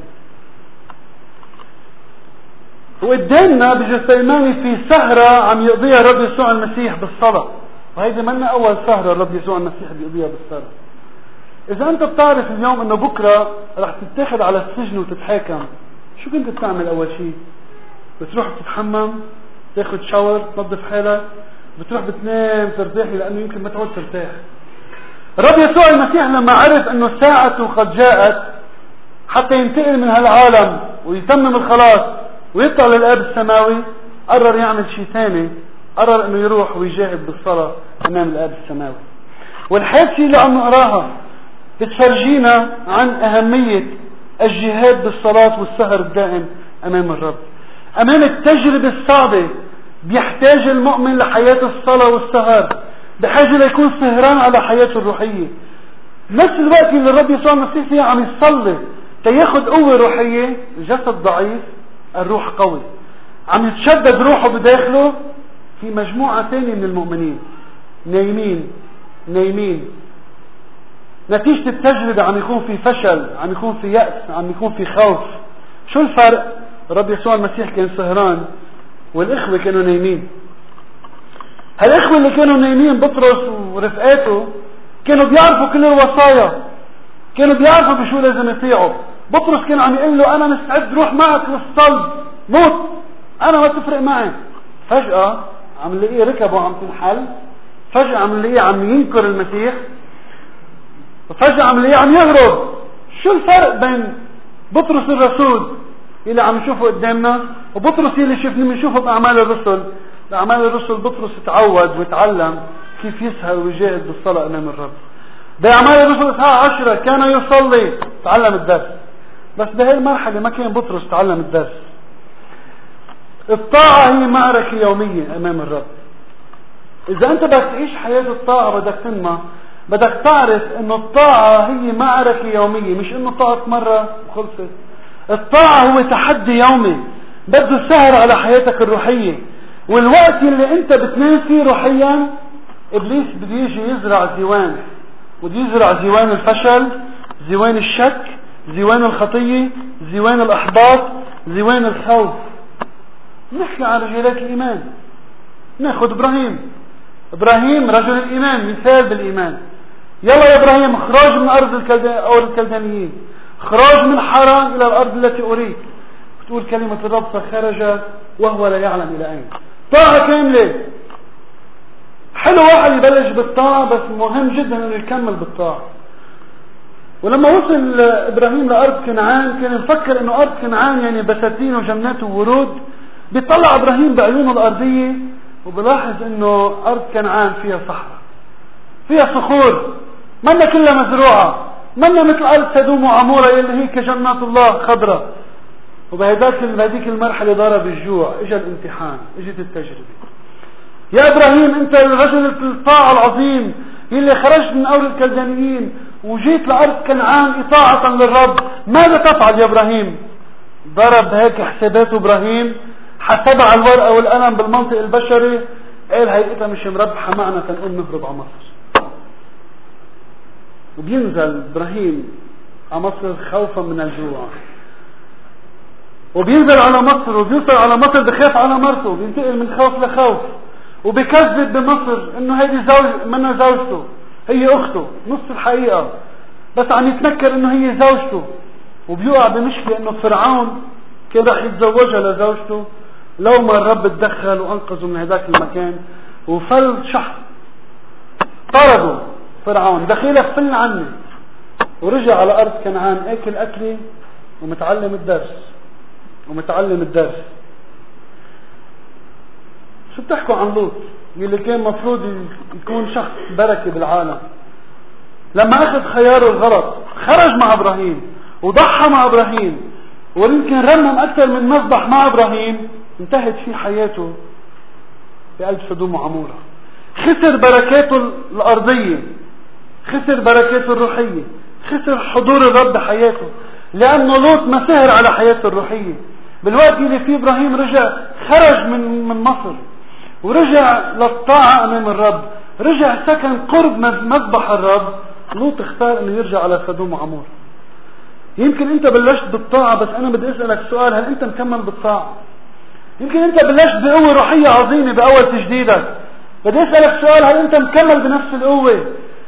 وقدامنا بجثيماني في سهرة عم يقضيها الرب يسوع المسيح بالصلاة، وهيدي منا أول سهرة الرب يسوع المسيح بيقضيها بالصلاة. إذا أنت بتعرف اليوم إنه بكرة رح تتاخد على السجن وتتحاكم، شو كنت بتعمل أول شيء؟ بتروح تتحمم، تاخد شاور، تنظف حالك، بتروح بتنام ترتاحي لأنه يمكن ما تعود ترتاح. الرب يسوع المسيح لما عرف إنه ساعته قد جاءت حتى ينتقل من هالعالم ويتمم الخلاص ويطلع للآب السماوي، قرر يعمل شيء ثاني. قرر إنه يروح ويجاهد بالصلاة أمام الآب السماوي. والحادثة اللي عم نقراها بتفرجينا عن أهمية الجهاد بالصلاة والسهر الدائم أمام الرب. أمام التجربة الصعبة بيحتاج المؤمن لحياة الصلاة والسهر، بحاجة ليكون سهران على حياته الروحية. نفس الوقت اللي الرب يسوع المسيح فيه عم يصلي تياخد قوة روحية، الجسد ضعيف الروح قوي، عم يتشدد روحه بداخله. في مجموعة ثانية من المؤمنين نايمين نتيجة التجربة، عم يكون في فشل، عم يكون في يأس، عم يكون في خوف. شو الفرق؟ الرب يسوع المسيح كان سهران والإخوة كانوا نايمين. هالإخوة اللي كانوا نايمين بطرس ورفقاته كانوا بيعرفوا كل الوصايا، كانوا بيعرفوا بشو لازم يطيعوا. بطرس كان عم يقول له أنا مستعد روح معك للصلب، موت، أنا ما تفرق معي. فجأة عم نلاقيه ركبه عم تنحل، فجأة عم نلاقيه عم ينكر المسيح، وفجأة عم نلاقيه عم يهرب. شو الفرق بين بطرس الرسول اللي عم نشوفه قدامنا وبطرس اللي بنشوفه بأعمال الرسل؟ بأعمال الرسل بطرس تعود وتعلم كيف يسهر ويجاهد بالصلاة أمام الرب. بأعمال الرسل إصحاح 10 كان يصلي، تعلم الدرس. بس بهي المرحلة ما كان بطرس تعلم الدرس. الطاعة هي معركة يومية أمام الرب. إذا أنت بدك تعيش حياة الطاعة بدك تنمى، بدك تعرف إنه الطاعة هي معركة يومية، مش إنه طاعت مرة وخلصت. الطاعة هو تحدي يومي، بده سهر على حياتك الروحية. والوقت اللي أنت بتنام فيه روحيا إبليس بده يجي يزرع زوان، بده يزرع زوان الفشل، زوان الشك، زوان الخطية، زوان الإحباط، زوان الخوف. نحكي عن رجالات الإيمان. ناخذ إبراهيم رجل الإيمان، مثال بالإيمان. يلا يا إبراهيم اخرج من أرض الكلدانيين، خراج من حران إلى الأرض التي أريد. تقول كلمة الرب فخرج وهو لا يعلم إلى أين. طاعة كاملة. حلو واحد يبلش بالطاعة، بس مهم جدا أنه يكمل بالطاعة. ولما وصل إبراهيم لأرض كنعان كان يفكر أنه أرض كنعان يعني بساتين وجنات وورود. بيطلع إبراهيم بعيونه الأرضية وبلاحظ أنه أرض كنعان فيها صحراء، فيها صخور، منا كلها مزروعة، منا مثل أرض سدوم وعمورة اللي هي كجنات الله خضراء. وبهذيك المرحلة ضرب الجوع، اجى الامتحان، اجت التجربة. يا إبراهيم أنت الرجل الطاعة العظيم اللي خرجت من أرض الكلدانيين وجيت لأرض كنعان إطاعة للرب، ماذا تفعل يا إبراهيم؟ ضرب هيك حساباته إبراهيم، حسبها على الورقة والقلم بالمنطق البشري، قال هيئتها مش مربحة معنا تنقوم نهرب على مصر. وبينزل إبراهيم على مصر خوفا من الجوع، وبينزل على مصر وبيوصل على مصر بخاف على مرته، بينتقل من خوف لخوف، وبكذب بمصر انه هيدي منها زوجته، هي اخته، نص الحقيقة، بس عم يتنكر انه هي زوجته. وبيوقع بمشكلة انه فرعون كان راح يتزوجها لزوجته، لو ما الرب تدخل وانقذه من هذاك المكان وفل شحط. طردوا فرعون، دخيلك فل عني، ورجع على ارض كنعان اكل اكلي ومتعلم الدرس. شو بتحكوا عن لوط اللي كان مفروض يكون شخص بركة بالعالم؟ لما اخذ خياره الغلط خرج مع ابراهيم وضحى مع ابراهيم، ويمكن رمم اكثر من مذبح مع ابراهيم، انتهت فيه حياته بقلب سدوم وعمورة. خسر بركاته الارضية خسر بركاته الروحية، خسر حضور الرب بحياته، لأنه لوط ما سهر على حياته الروحية. بالوقت اللي فيه إبراهيم رجع خرج من مصر ورجع للطاعة أمام الرب، رجع سكن قرب مذبح الرب، لوط اختار أنه يرجع على سدوم وعمور. يمكن أنت بلشت بالطاعة، بس أنا بدي أسألك سؤال، هل أنت مكمل بالطاعة؟ يمكن أنت بلشت بقوة روحية عظيمة بأول تجديدك، بدي أسألك سؤال، هل أنت مكمل بنفس القوة؟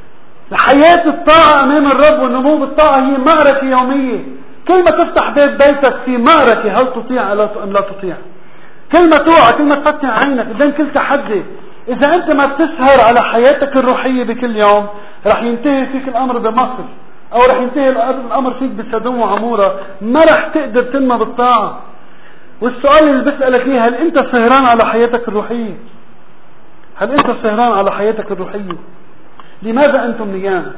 حياة الطاعة أمام الرب والنمو بالطاعة هي معركة يومية. كل ما تفتح باب بيتك في معركة، هل تطيع أم لا تطيع؟ كل ما توعى، كل ما تفتح عينك قدام كل تحدي، إذا أنت ما بتسهر على حياتك الروحية بكل يوم، رح ينتهي فيك الأمر بمصر، أو رح ينتهي الأمر فيك بسدوم وعمورة، ما رح تقدر تنمى بالطاعة. والسؤال اللي بسألك إيه، هل أنت سهران على حياتك الروحية؟ هل أنت سهران على حياتك الروحية؟ لماذا أنتم نيام؟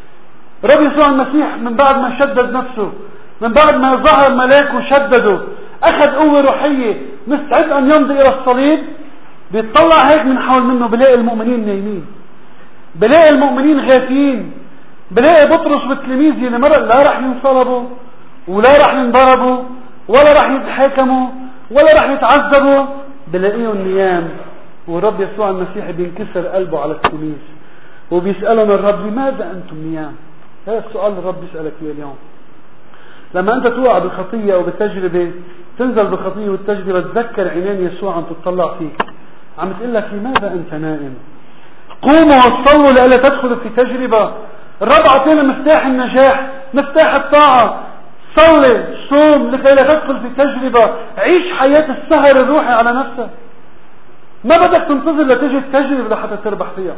رب يسوع المسيح من بعد ما شدد نفسه، من بعد ما ظهر ملاك وشدده، أخذ قوة روحية مستعد أن يمضي إلى الصليب، بيطلع هيك من حول منه، بلاقي المؤمنين نايمين، بلاقي المؤمنين غافيين، بلاقي بطرس والتلاميذ اللي مرة لا رح ينصلبوا ولا رح ينضربوا ولا رح يتحاكموا ولا رح يتعذبوا، بلاقيهم نيام. ورب يسوع المسيح بينكسر قلبه على التلاميذ وبيسألنا الرب لماذا أنتم نيام؟ هذا السؤال الرب يسألك فيه اليوم. لما أنت توقع بالخطية أو بالتجربة، تنزل بالخطية والتجربة، تذكر عينين يسوع عم تطلع فيك، عم تقول لك لماذا أنت نائم؟ قوموا وصلوا لألا تدخلوا في تجربة. الرب أعطينا مفتاح النجاح، مفتاح الطاعة. صلي، صوم لكي لا تدخل في تجربة. عيش حياة السهر الروحي على نفسك. ما بدك تنتظر لتجي التجربة لحتى تربح فيها.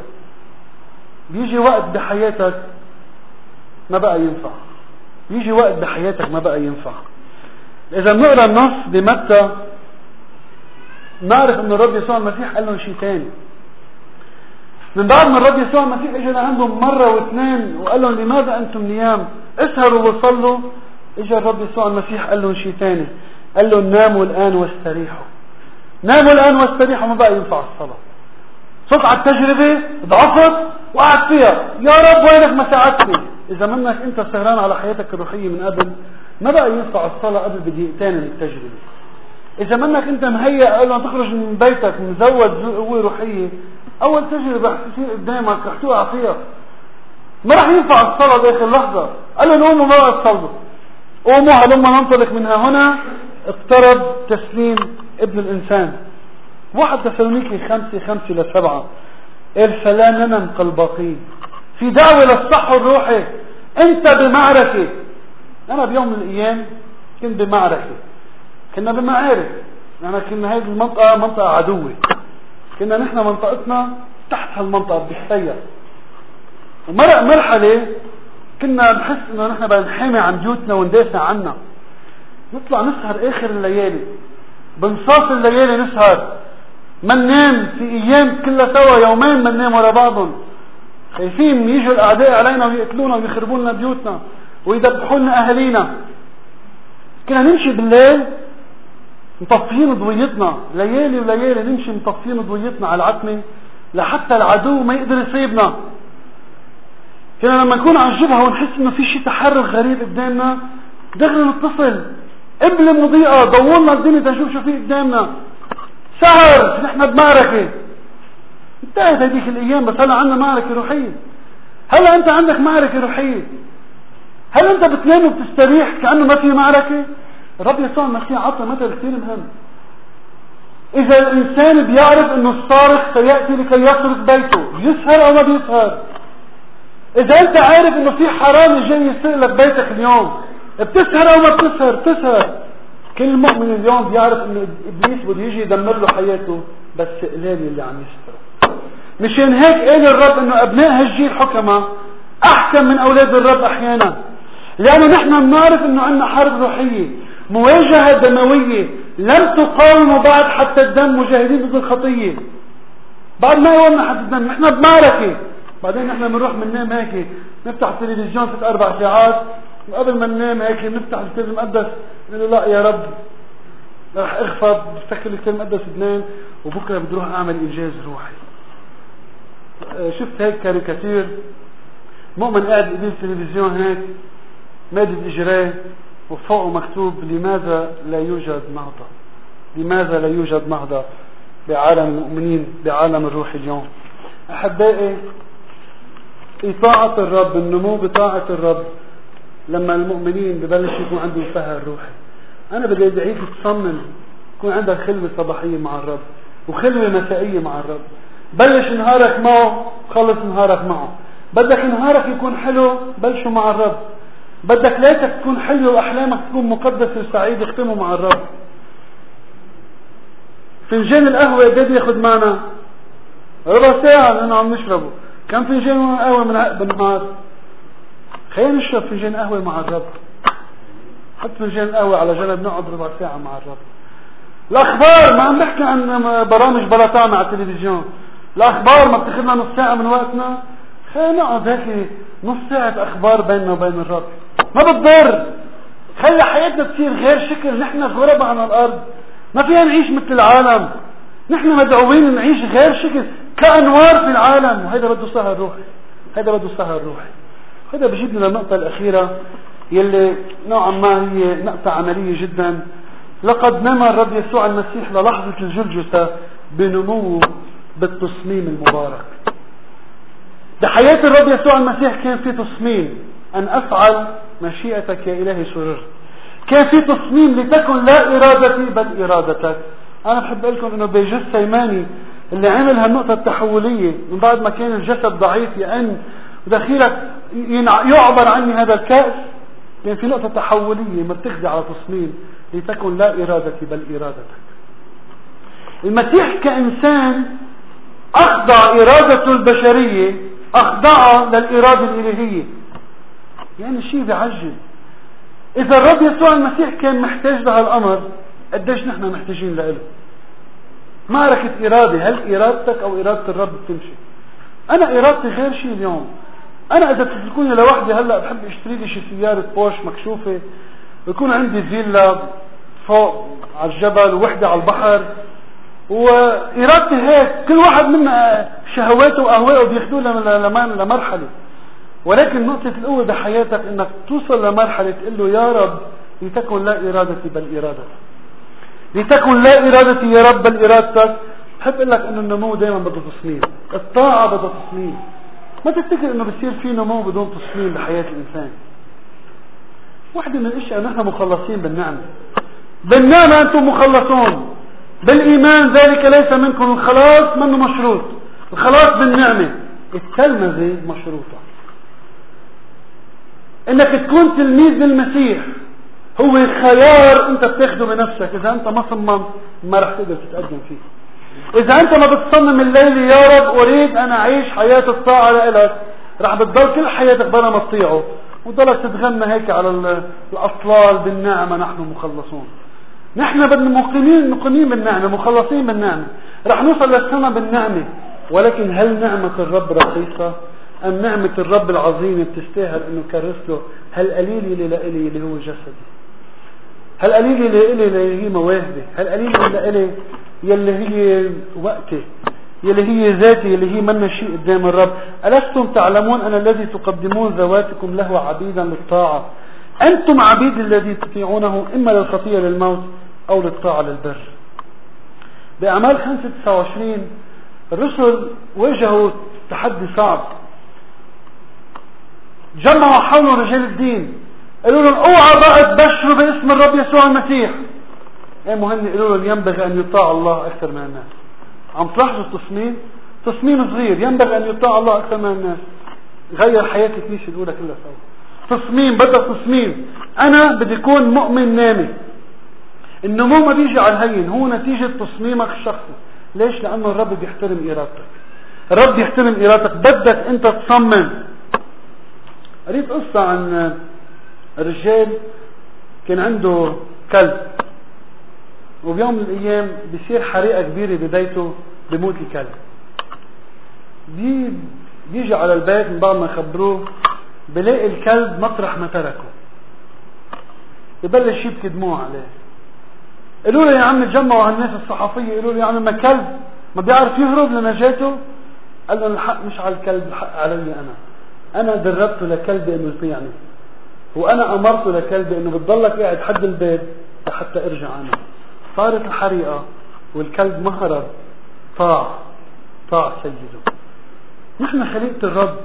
بيجي وقت بحياتك ما بقى ينفع، بيجي وقت بحياتك ما بقى ينفع. إذا بنقرأ النص بمتى نعرف أن الرب يسوع المسيح قال لهم شيء ثاني. من بعد ما الرب يسوع المسيح اجى لعندهم مرة واثنين وقال لهم لماذا أنتم نيام؟ اسهروا وصلوا. اجى الرب يسوع المسيح قال لهم شيء ثاني، قال لهم ناموا الآن واستريحوا. ناموا الآن واستريحوا، ما بقى ينفع الصلاة. صرت على التجربة، ضعفت وقعت فيها، يا رب وينك ما ساعدتني. إذا منك أنت سهران على حياتك الروحية من قبل، ما بقى ينفع الصلاة قبل بدقيقتين من التجربة. إذا منك أنت مهيأ قبل أن تخرج من بيتك مزود قوة روحية، أول تجربة رح تصير قدامك رح توقع فيها، ما رح ينفع الصلاة بآخر لحظة. قال لهم قوموا ما بقى تصلوا، قوموا هلما ننطلق منها هنا، اقترب تسليم ابن الإنسان. 1 تسالونيكي 5:5-7 قال فلا ننم كالباقين. في دعوة للصح الروحي. انت بمعركة. انا بيوم من الايام كنت بمعركة، كنا بمعارك، يعني كنا هذه المنطقة منطقة عدوة، كنا نحن منطقتنا تحت هالمنطقة بتحتيها، ومرق مرحلة كنا نحس انه نحن بنحامي عن بيوتنا وندافع عنها. نطلع نسهر اخر الليالي، بنصاف الليالي نسهر، ما ننام في ايام كلها سوا، يومين ما ننام ورا بعضهم، خايفين يجوا الاعداء علينا ويقتلونا ويخربوا لنا بيوتنا ويذبحوا لنا اهالينا. كنا نمشي بالليل مطفيين ضويتنا، ليالي وليالي نمشي مطفيين ضويتنا على العتمة لحتى العدو ما يقدر يصيبنا. كنا لما نكون على الجبهة ونحس انه في شيء تحرك غريب قدامنا، دغري نتصل قبل مضيئة ضوولنا الدنيا تنشوف شو في قدامنا. سهر، نحن بمعركة. انتهت هذيك الايام، بس هلا عندنا معركة روحية. هلا انت عندك معركة روحية. هل انت بتنام وبتستريح كأنه ما في معركة؟ الرب يسوع المسيح عطى مثل كثير مهم. اذا الانسان بيعرف انه الصارخ سيأتي لكي يسرق بيته، بيسهر او ما بيسهر؟ اذا انت عارف انه في حرامي جاي يسرق لك بيتك اليوم، بتسهر او ما بتسهر؟ تسهر. كل مؤمن اليوم بيعرف انه ابليس بده يجي يدمر له حياته، بس قليل اللي عم يسهر. مشان هيك قال الرب انه ابناء هالجيل حكماء احكم من اولاد الرب احيانا، لانه نحن بنعرف انه عندنا حرب روحيه، مواجهه دمويه، لم تقاوموا بعد حتى الدم، مجاهدين ضد الخطيه. بعد ما قاومنا حتى الدم، نحن بمعركه. بعدين نحن بنروح بننام هيك، نفتح التلفزيون 3-4 ساعات، وقبل ما ننام هيك نفتح الكتاب المقدس نقول له لا يا رب رح اخفض، بفتكر الكتاب المقدس بنام، وبكره بدي اروح اعمل انجاز روحي. شفت هيك كاريكاتير مؤمن قاعد قدام التلفزيون هيك مادد اجراه وفوقه مكتوب لماذا لا يوجد نهضة، لماذا لا يوجد نهضة بعالم المؤمنين، بعالم الروح اليوم. أحبائي، إطاعة الرب، النمو بطاعة الرب لما المؤمنين ببلش يكون عندهم فهم روحي. أنا بدي أدعيك تصمم يكون عندك خلوة صباحية مع الرب وخلوة مسائية مع الرب. بلش نهارك معه، خلص نهارك معه. بدك نهارك يكون حلو، بلشه مع الرب. بدك ليلتك تكون حلوة وأحلامك تكون مقدسة وسعيدة، اختمه مع الرب. فنجان القهوة قد ياخد معنا؟ ربع ساعة لأنه عم نشربه. كم فنجان قهوة بالنهار؟ خلينا نشرب فنجان قهوة مع الرب. حط فنجان قهوة على جنب، نقعد ربع ساعة مع الرب. الأخبار ما عم بحكي عن برامج بلا طعم على التلفزيون. الأخبار ما بتاخذنا نص ساعة من وقتنا. خلينا نقعد هيك نص ساعة أخبار بيننا وبين الرب، ما بتضر. خلي حياتنا تصير غير شكل. نحن غرباء على الأرض، ما فيها نعيش مثل العالم. نحن مدعوين نعيش غير شكل كأنوار في العالم. وهذا بده سهر روحي، هذا بده سهر روحي. هذا بجيبنا للنقطة الأخيرة يلي نوعا ما هي نقطة عملية جدا. لقد نما الرب يسوع المسيح للحظة الجلجثة بنموه بالتصميم المبارك. بحياة الرب يسوع المسيح كان في تصميم أن أفعل مشيئتك يا إلهي سررت. كان في تصميم لتكن لا إرادتي بل إرادتك. أنا بحب أقول لكم إنه بيجس سيماني اللي عمل هالنقطة التحولية من بعد ما كان الجسد ضعيف يأن ودخيلك يعبر عني هذا الكأس، كان في نقطة تحولية متخذة على تصميم لتكن لا إرادتي بل إرادتك. المسيح كإنسان أخضع إرادته البشرية، أخضعها للإرادة الإلهية. يعني شيء بعجل. إذا الرب يسوع المسيح كان محتاج لهالأمر، قديش نحن محتاجين له؟ معركة إرادة، هل إرادتك أو إرادة الرب بتمشي؟ أنا إرادتي غير شيء اليوم. أنا إذا تتركوني لوحدي هلأ بحب أشتري لي شي سيارة بوش مكشوفة، ويكون عندي فيلا فوق على الجبل ووحدة على البحر، وإرادتي هيك. كل واحد منا شهواته وأهواءه بياخدوه لمرحلة. ولكن نقطة القوة بحياتك إنك توصل لمرحلة تقول له يا رب لتكن لا إرادتي بل إرادتك، لتكن لا إرادتي يا رب بل إرادتك. بحب أقول لك إنه النمو دائما بده تصميم، الطاعة بده تصميم. ما تفتكر إنه بصير في نمو بدون تصميم بحياة الإنسان. واحدة من الأشياء نحن مخلصين بالنعمة. بالنعمة أنتم مخلصون، بالإيمان ذلك ليس منكم. الخلاص منه مشروط، الخلاص بالنعمة. التلمذة مشروطة. انك تكون تلميذ للمسيح هو خيار انت بتاخده بنفسك. اذا انت ما صممت ما رح تقدر تتقدم فيه. اذا انت ما بتصمم الليلة يا رب اريد ان اعيش حياة الطاعة لإلك، رح بتضل كل حياتك بلا ما تطيعه وتضلك تتغنى هيك على الاطلال بالنعمة نحن مخلصون. نحن بدنا مقيمين بالنعمة، مخلصين بالنعمة، رح نوصل للسماء بالنعمة. ولكن هل نعمة الرب رخيصة أم نعمة الرب العظيمة بتستاهل أنه كرس له هالقليل اللي لإلي اللي هو جسدي، هالقليل اللي لإلي اللي هي مواهبي، هالقليل اللي لإلي يلي هي وقتي، يلي هي ذاتي، يلي هي من شيء قدام الرب. ألستم تعلمون أن الذي تقدمون ذواتكم له عبيدا للطاعة؟ أنتم عبيد الذي تطيعونه إما للخطية للموت أو للطاعة للبر. بأعمال 5:29 الرسل واجهوا تحدي صعب. جمعوا حولهم رجال الدين، قالوا لهم اوعى بقى تبشروا باسم الرب يسوع المسيح. ايه مهم؟ قالوا لهم ينبغي ان يطاع الله اكثر من الناس. عم تلاحظوا التصميم؟ تصميم صغير، ينبغي ان يطاع الله اكثر من الناس. غير حياة الكنيسة الاولى كلها سوا. تصميم، بدأ تصميم. انا بدي اكون مؤمن نامي. النمو ما بيجي على الهين، هو نتيجة تصميمك الشخصي. ليش؟ لانه الرب بيحترم ارادتك. الرب يحترم ارادتك. بدك انت تصمم. قريت قصة عن رجال كان عنده كلب، وبيوم من الايام بيصير حريقة كبيرة ببيته، بموت الكلب. بيجي على البيت من بعد ما يخبروه بلاقي الكلب مطرح ما تركه، يبلش يبكي دموع عليه. قالوا له يا عم تجمعوا هالناس الصحفية، قالوا له يا عم ما كلب ما بيعرف يهرب لنجاته. قال له الحق مش على الكلب، الحق علي انا دربته لكلبي انه يطيعني، وانا امرته لكلبي انه بتضلك قاعد حد الباب لحتى ارجع انا. صارت الحريقة والكلب ما هرب، طاع سيده. نحن خليقة الرب،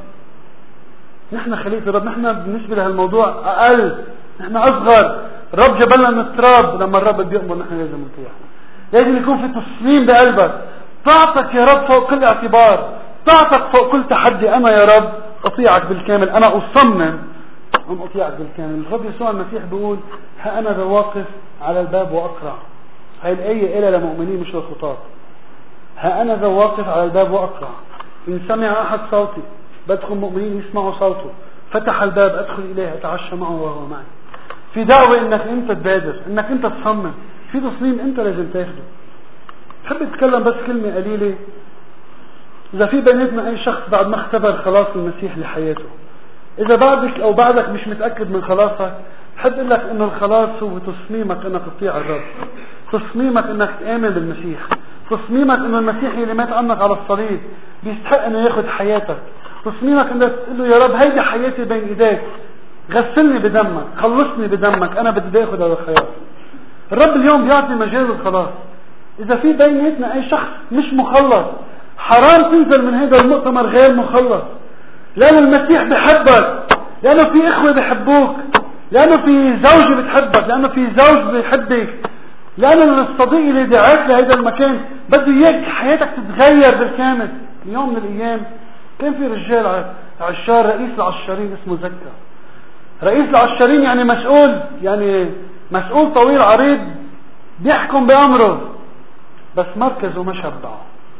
نحن بالنسبة لهالموضوع اقل، نحن اصغر. الرب جبلنا من التراب، لما الرب بيأمر نحن لازم نطيع. لازم يكون في تسليم بقلبك، طاعتك يا رب فوق كل اعتبار، طاعتك فوق كل تحدي. انا يا رب اطيعك بالكامل، انا اصمم ان اطيعك بالكامل. الرب يسوع المسيح بيقول ها انا ذا واقف على الباب واقرع. هاي الآية إلى لمؤمنين مش للخطاة. ها انا ذا واقف على الباب واقرع، ان سمع احد صوتي، بدخل مؤمنين يسمعوا صوته، فتح الباب ادخل اليه اتعشى معه وهو معي. في دعوة انك انت تبادر، انك انت تصمم، في تصميم انت لازم تاخده. بحب اتكلم بس كلمة قليلة. اذا في بيناتنا اي شخص بعد ما اختبر خلاص المسيح لحياته، اذا بعدك او بعدك مش متأكد من خلاصك، بحب اقول لك انه الخلاص هو تصميمك انك تطيع الرب، تصميمك انك تآمن بالمسيح، تصميمك انه المسيح اللي مات عنك على الصليب بيستحق انه ياخد حياتك، تصميمك انك تقول له يا رب هيدي حياتي بين ايديك، غسلني بدمك، خلصني بدمك، انا بدي اخذ هذا الخيار. الرب اليوم بيعطي مجال للخلاص. اذا في بيناتنا اي شخص مش مخلص، حرام تنزل من هذا المؤتمر غير مخلص، لأن المسيح بحبك، لأنه في إخوة بحبوك، لأنه في زوجة بتحبك، لأنه في زوج بيحبك، لأنه الصديق اللي دعاك لهذا المكان بده إياك حياتك تتغير بالكامل. يوم من الأيام كان في رجال عشار، رئيس العشارين اسمه زكا. رئيس العشارين يعني مسؤول طويل عريض بيحكم بأمره، بس مركزه ما شبعه،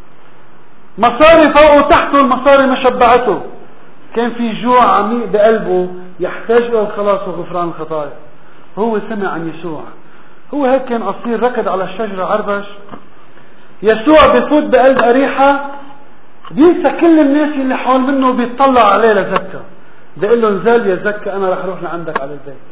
مصاري فوقه وتحته المصاري ما شبعته. كان في جوع عميق بقلبه يحتاج الى الخلاص وغفران الخطايا. هو سمع عن يسوع، هو هيك كان قصير ركض على الشجرة عربش. يسوع بيفوت بقلب أريحة، بينسى كل الناس اللي حول منه وبيطلع عليه لزكا، بيقول له انزل يا زكا انا رح اروح لعندك على البيت،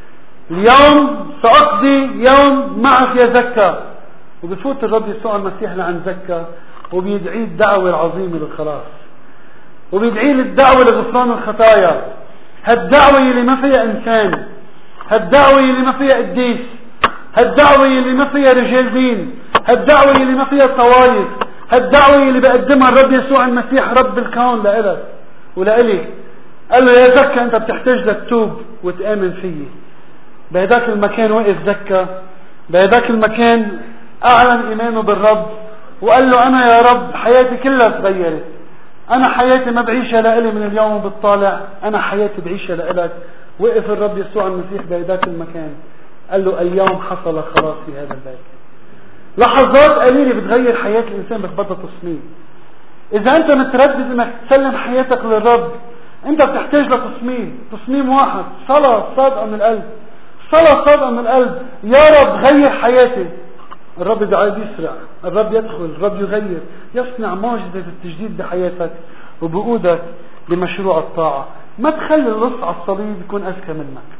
اليوم سأقضي يوم معك يا زكا. وبفوت الرب يسوع المسيح لعند زكا وبيدعيه الدعوة العظيمة للخلاص، وبيدعيه للدعوة لغفران الخطايا. هالدعوة اللي ما فيها إنسان، هالدعوة اللي ما فيها قديس، هالدعوة اللي ما فيها رجال دين، هالدعوة اللي ما فيها طوائف، هالدعوة اللي بقدمها الرب يسوع المسيح رب الكون لإلك ولإلي. قال له يا زكا أنت بتحتاج لتتوب وتآمن فيه. بهداك المكان وقف زكا، بهداك المكان أعلن إيمانه بالرب وقال له أنا يا رب حياتي كلها تغيرت، أنا حياتي ما بعيشها لإلي من اليوم وبالطالع، أنا حياتي بعيشها لإلك. وقف الرب يسوع المسيح بهداك المكان قال له اليوم حصل خلاص في هذا البيت. لحظات قليلة بتغير حياة الإنسان، بس بدها تصميم. إذا أنت متردد إنك تسلم حياتك للرب، أنت بتحتاج لتصميم. تصميم واحد، صلاة صادقة من القلب، صلاة صادقة من القلب. يا رب غير حياتي. الرب دعاء بيسرع، الرب يدخل، الرب يغير، يصنع معجزة التجديد بحياتك وبقودك لمشروع الطاعة. ما تخلي اللص على الصليب يكون أذكى منك.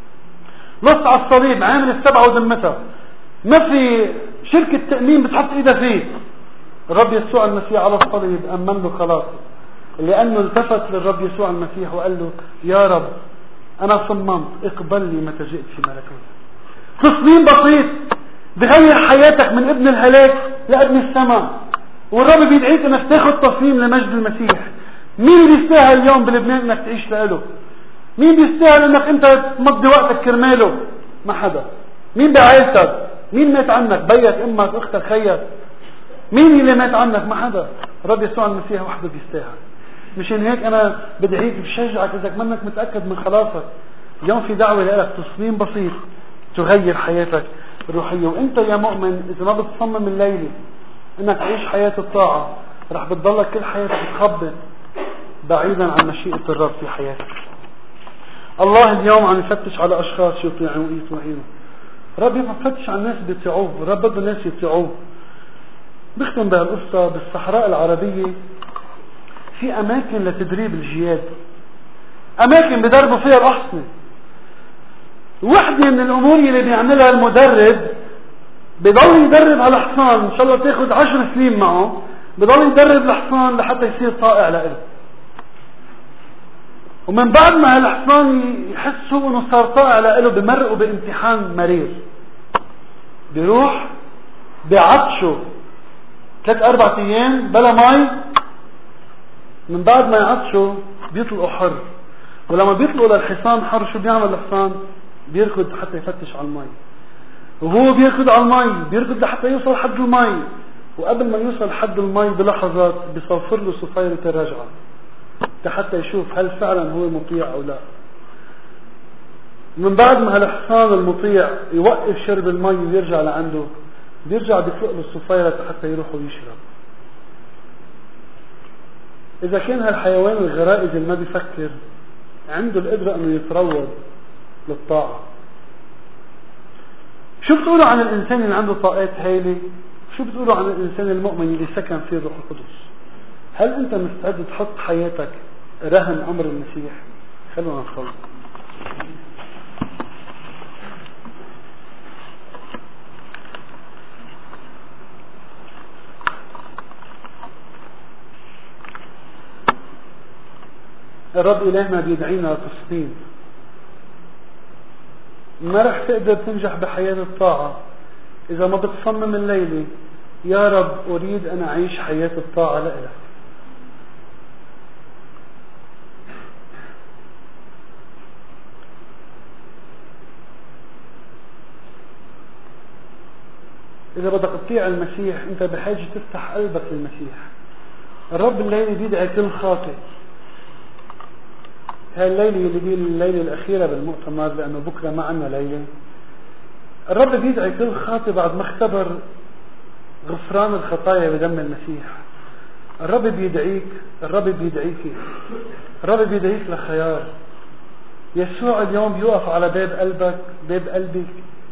لص على الصليب عامل السبعة وذمتها، ما في شركة تأمين بتحط إيدها فيه. الرب يسوع المسيح على الصليب أمن له خلاص، لأنه التفت للرب يسوع المسيح وقال له يا رب أنا صممت، اقبلني متى جئت في ملكوتك. تصميم بسيط بغير حياتك من ابن الهلاك لابن السماء. والرب بيدعيك انك تاخد تصميم لمجد المسيح. مين بيستاهل اليوم بلبنان انك تعيش لإله؟ مين بيستاهل انك انت تمضي وقتك كرماله؟ ما حدا. مين بعائلتك؟ مين مات عنك؟ بيك، امك، اختك، خيك؟ مين اللي مات عنك؟ ما حدا. الرب يسوع المسيح وحده بيستاهل. مشان هيك انا بدعيك بشجعك اذا منك متأكد من خلاصك، اليوم في دعوة لك، تصميم بسيط تغير حياتك الروحية. وانت يا مؤمن اذا ما بتصمم الليلة انك تعيش حياة الطاعة، رح بتضلك كل حياتك تخبط بعيدا عن مشيئة الرب في حياتك. الله اليوم عم يفتش على اشخاص يطيعونه. رب يفتش على الناس بيطيعوه، رب بده الناس يطيعوه. بختم بهالقصة. بالصحراء العربية في اماكن لتدريب الجياد، اماكن بدربوا فيها الاحصنة. واحدة من الامور اللي بيعملها المدرب بضل يدرب على الحصان، ان شاء الله تاخد 10 سنين معه، بضل يدرب الحصان لحتى يصير طائع لإله. ومن بعد ما هالحصان يحس هو انه صار طائع له بمرقه بامتحان مرير، بيروح بيعطشوا 3-4 ايام بلا مي. من بعد ما يعطشوا بيطلقوا حر، ولما بيطلقوا للحصان حر شو بيعمل الحصان؟ بيركض حتى يفتش على المي، وهو بيركض على المي بيركض لحتى يوصل حد المي، وقبل ما يوصل حد المي بلحظات بيصفر له صفيرة الرجعة حتى يشوف هل فعلا هو مطيع او لا. من بعد ما هالحصان المطيع يوقف شرب المي ويرجع لعنده، بيرجع بيطلق له الصفيرة حتى يروح ويشرب. اذا كان هالحيوان الغرائز اللي ما بيفكر عنده القدرة انه يتروض للطاعة، شو بتقولوا عن الانسان اللي عنده طاقات هايلة؟ شو بتقولوا عن الانسان المؤمن اللي سكن فيه الروح القدس؟ هل انت مستعد تحط حياتك رهن امر المسيح؟ خلونا نصلي. الرب إلهنا بيدعينا لتصميم. ما رح تقدر تنجح بحياة الطاعة إذا ما بتصمم الليلة يا رب أريد أن أعيش حياة الطاعة لإلك. إذا بدك تطيع المسيح أنت بحاجة تفتح قلبك للمسيح. الرب الليلة بيدعي كل خاطئ. هاي الليلة اللي هي الليلة الأخيرة بالمؤتمر لأنه بكرة ما عنا ليلة. الرب بيدعي كل خاطئ بعد ما اختبر غفران الخطايا بدم المسيح. الرب بيدعيك، الرب بيدعيك، الرب بيدعيك لخيار. يسوع اليوم بيوقف على باب قلبك، باب قلبك،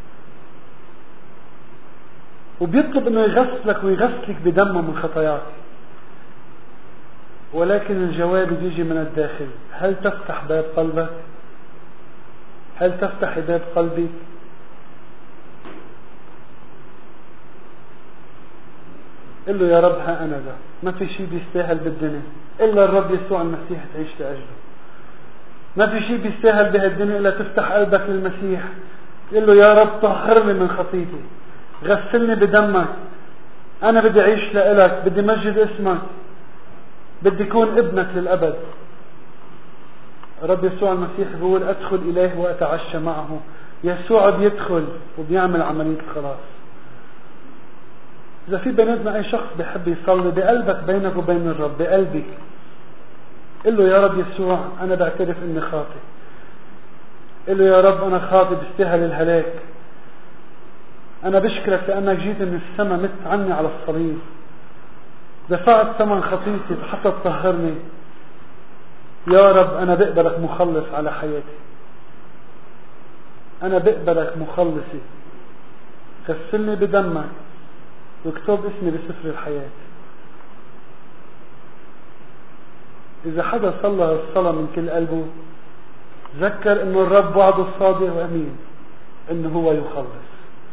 وبيطلب انه يغسلك ويغسلك بدمه من خطاياك. ولكن الجواب بيجي من الداخل. هل تفتح باب قلبك؟ هل تفتح باب قلبك؟ قل له يا رب ها أنا ذا، ما في شيء بيستاهل بالدنيا إلا الرب يسوع المسيح تعيش لأجله. ما في شيء بيستاهل بهالدنيا إلا تفتح قلبك للمسيح. قل له يا رب طهرني من خطيتي، غسلني بدمك، أنا بدي أعيش لإلك، بدي مجد اسمك، بدي أكون ابنك للأبد. رب يسوع المسيح بيقول أدخل إليه وأتعشى معه. يسوع بيدخل وبيعمل عملية خلاص. إذا في بيناتنا أي شخص بيحب يصلي بقلبك بينك وبين الرب، بقلبك قل له يا رب يسوع أنا بعترف إني خاطئ. قل له يا رب أنا خاطئ بستاهل الهلاك. أنا بشكرك لأنك جيت من السماء مت عني على الصليب، دفعت ثمن خطيتي حتى تطهرني. يا رب أنا بقبلك مخلص على حياتي، أنا بقبلك مخلصي. غسلني بدمك واكتب اسمي بسفر الحياة. إذا حدا صلى الصلاة من كل قلبه ذكر إنه الرب وعده الصادق وأمين إنه هو يخلص.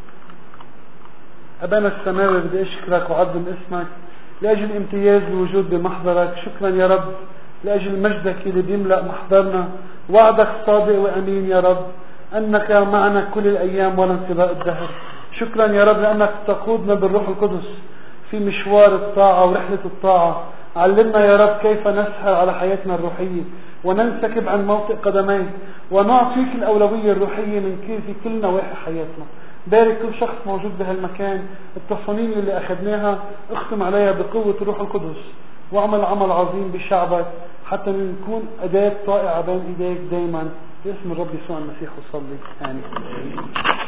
أبانا السماوي بدي أشكرك وأعظم اسمك لأجل امتياز الوجود بمحضرك. شكرا يا رب لأجل مجدك اللي بيملأ محضرنا. وعدك صادق وأمين يا رب أنك معنا كل الأيام ولا انقضاء الدهر. شكرا يا رب لأنك تقودنا بالروح القدس في مشوار الطاعة ورحلة الطاعة. علمنا يا رب كيف نسهر على حياتنا الروحية وننسكب عن موطئ قدميك ونعطيك الأولوية الروحية في كل نواحي حياتنا. بارك كل شخص موجود بهالمكان. التصاميم اللي أخذناها اختم عليها بقوة الروح القدس واعمل عمل عظيم بشعبك حتى نكون أداة طائعة بين إيديك دايما. باسم الرب يسوع المسيح وصلي آمين.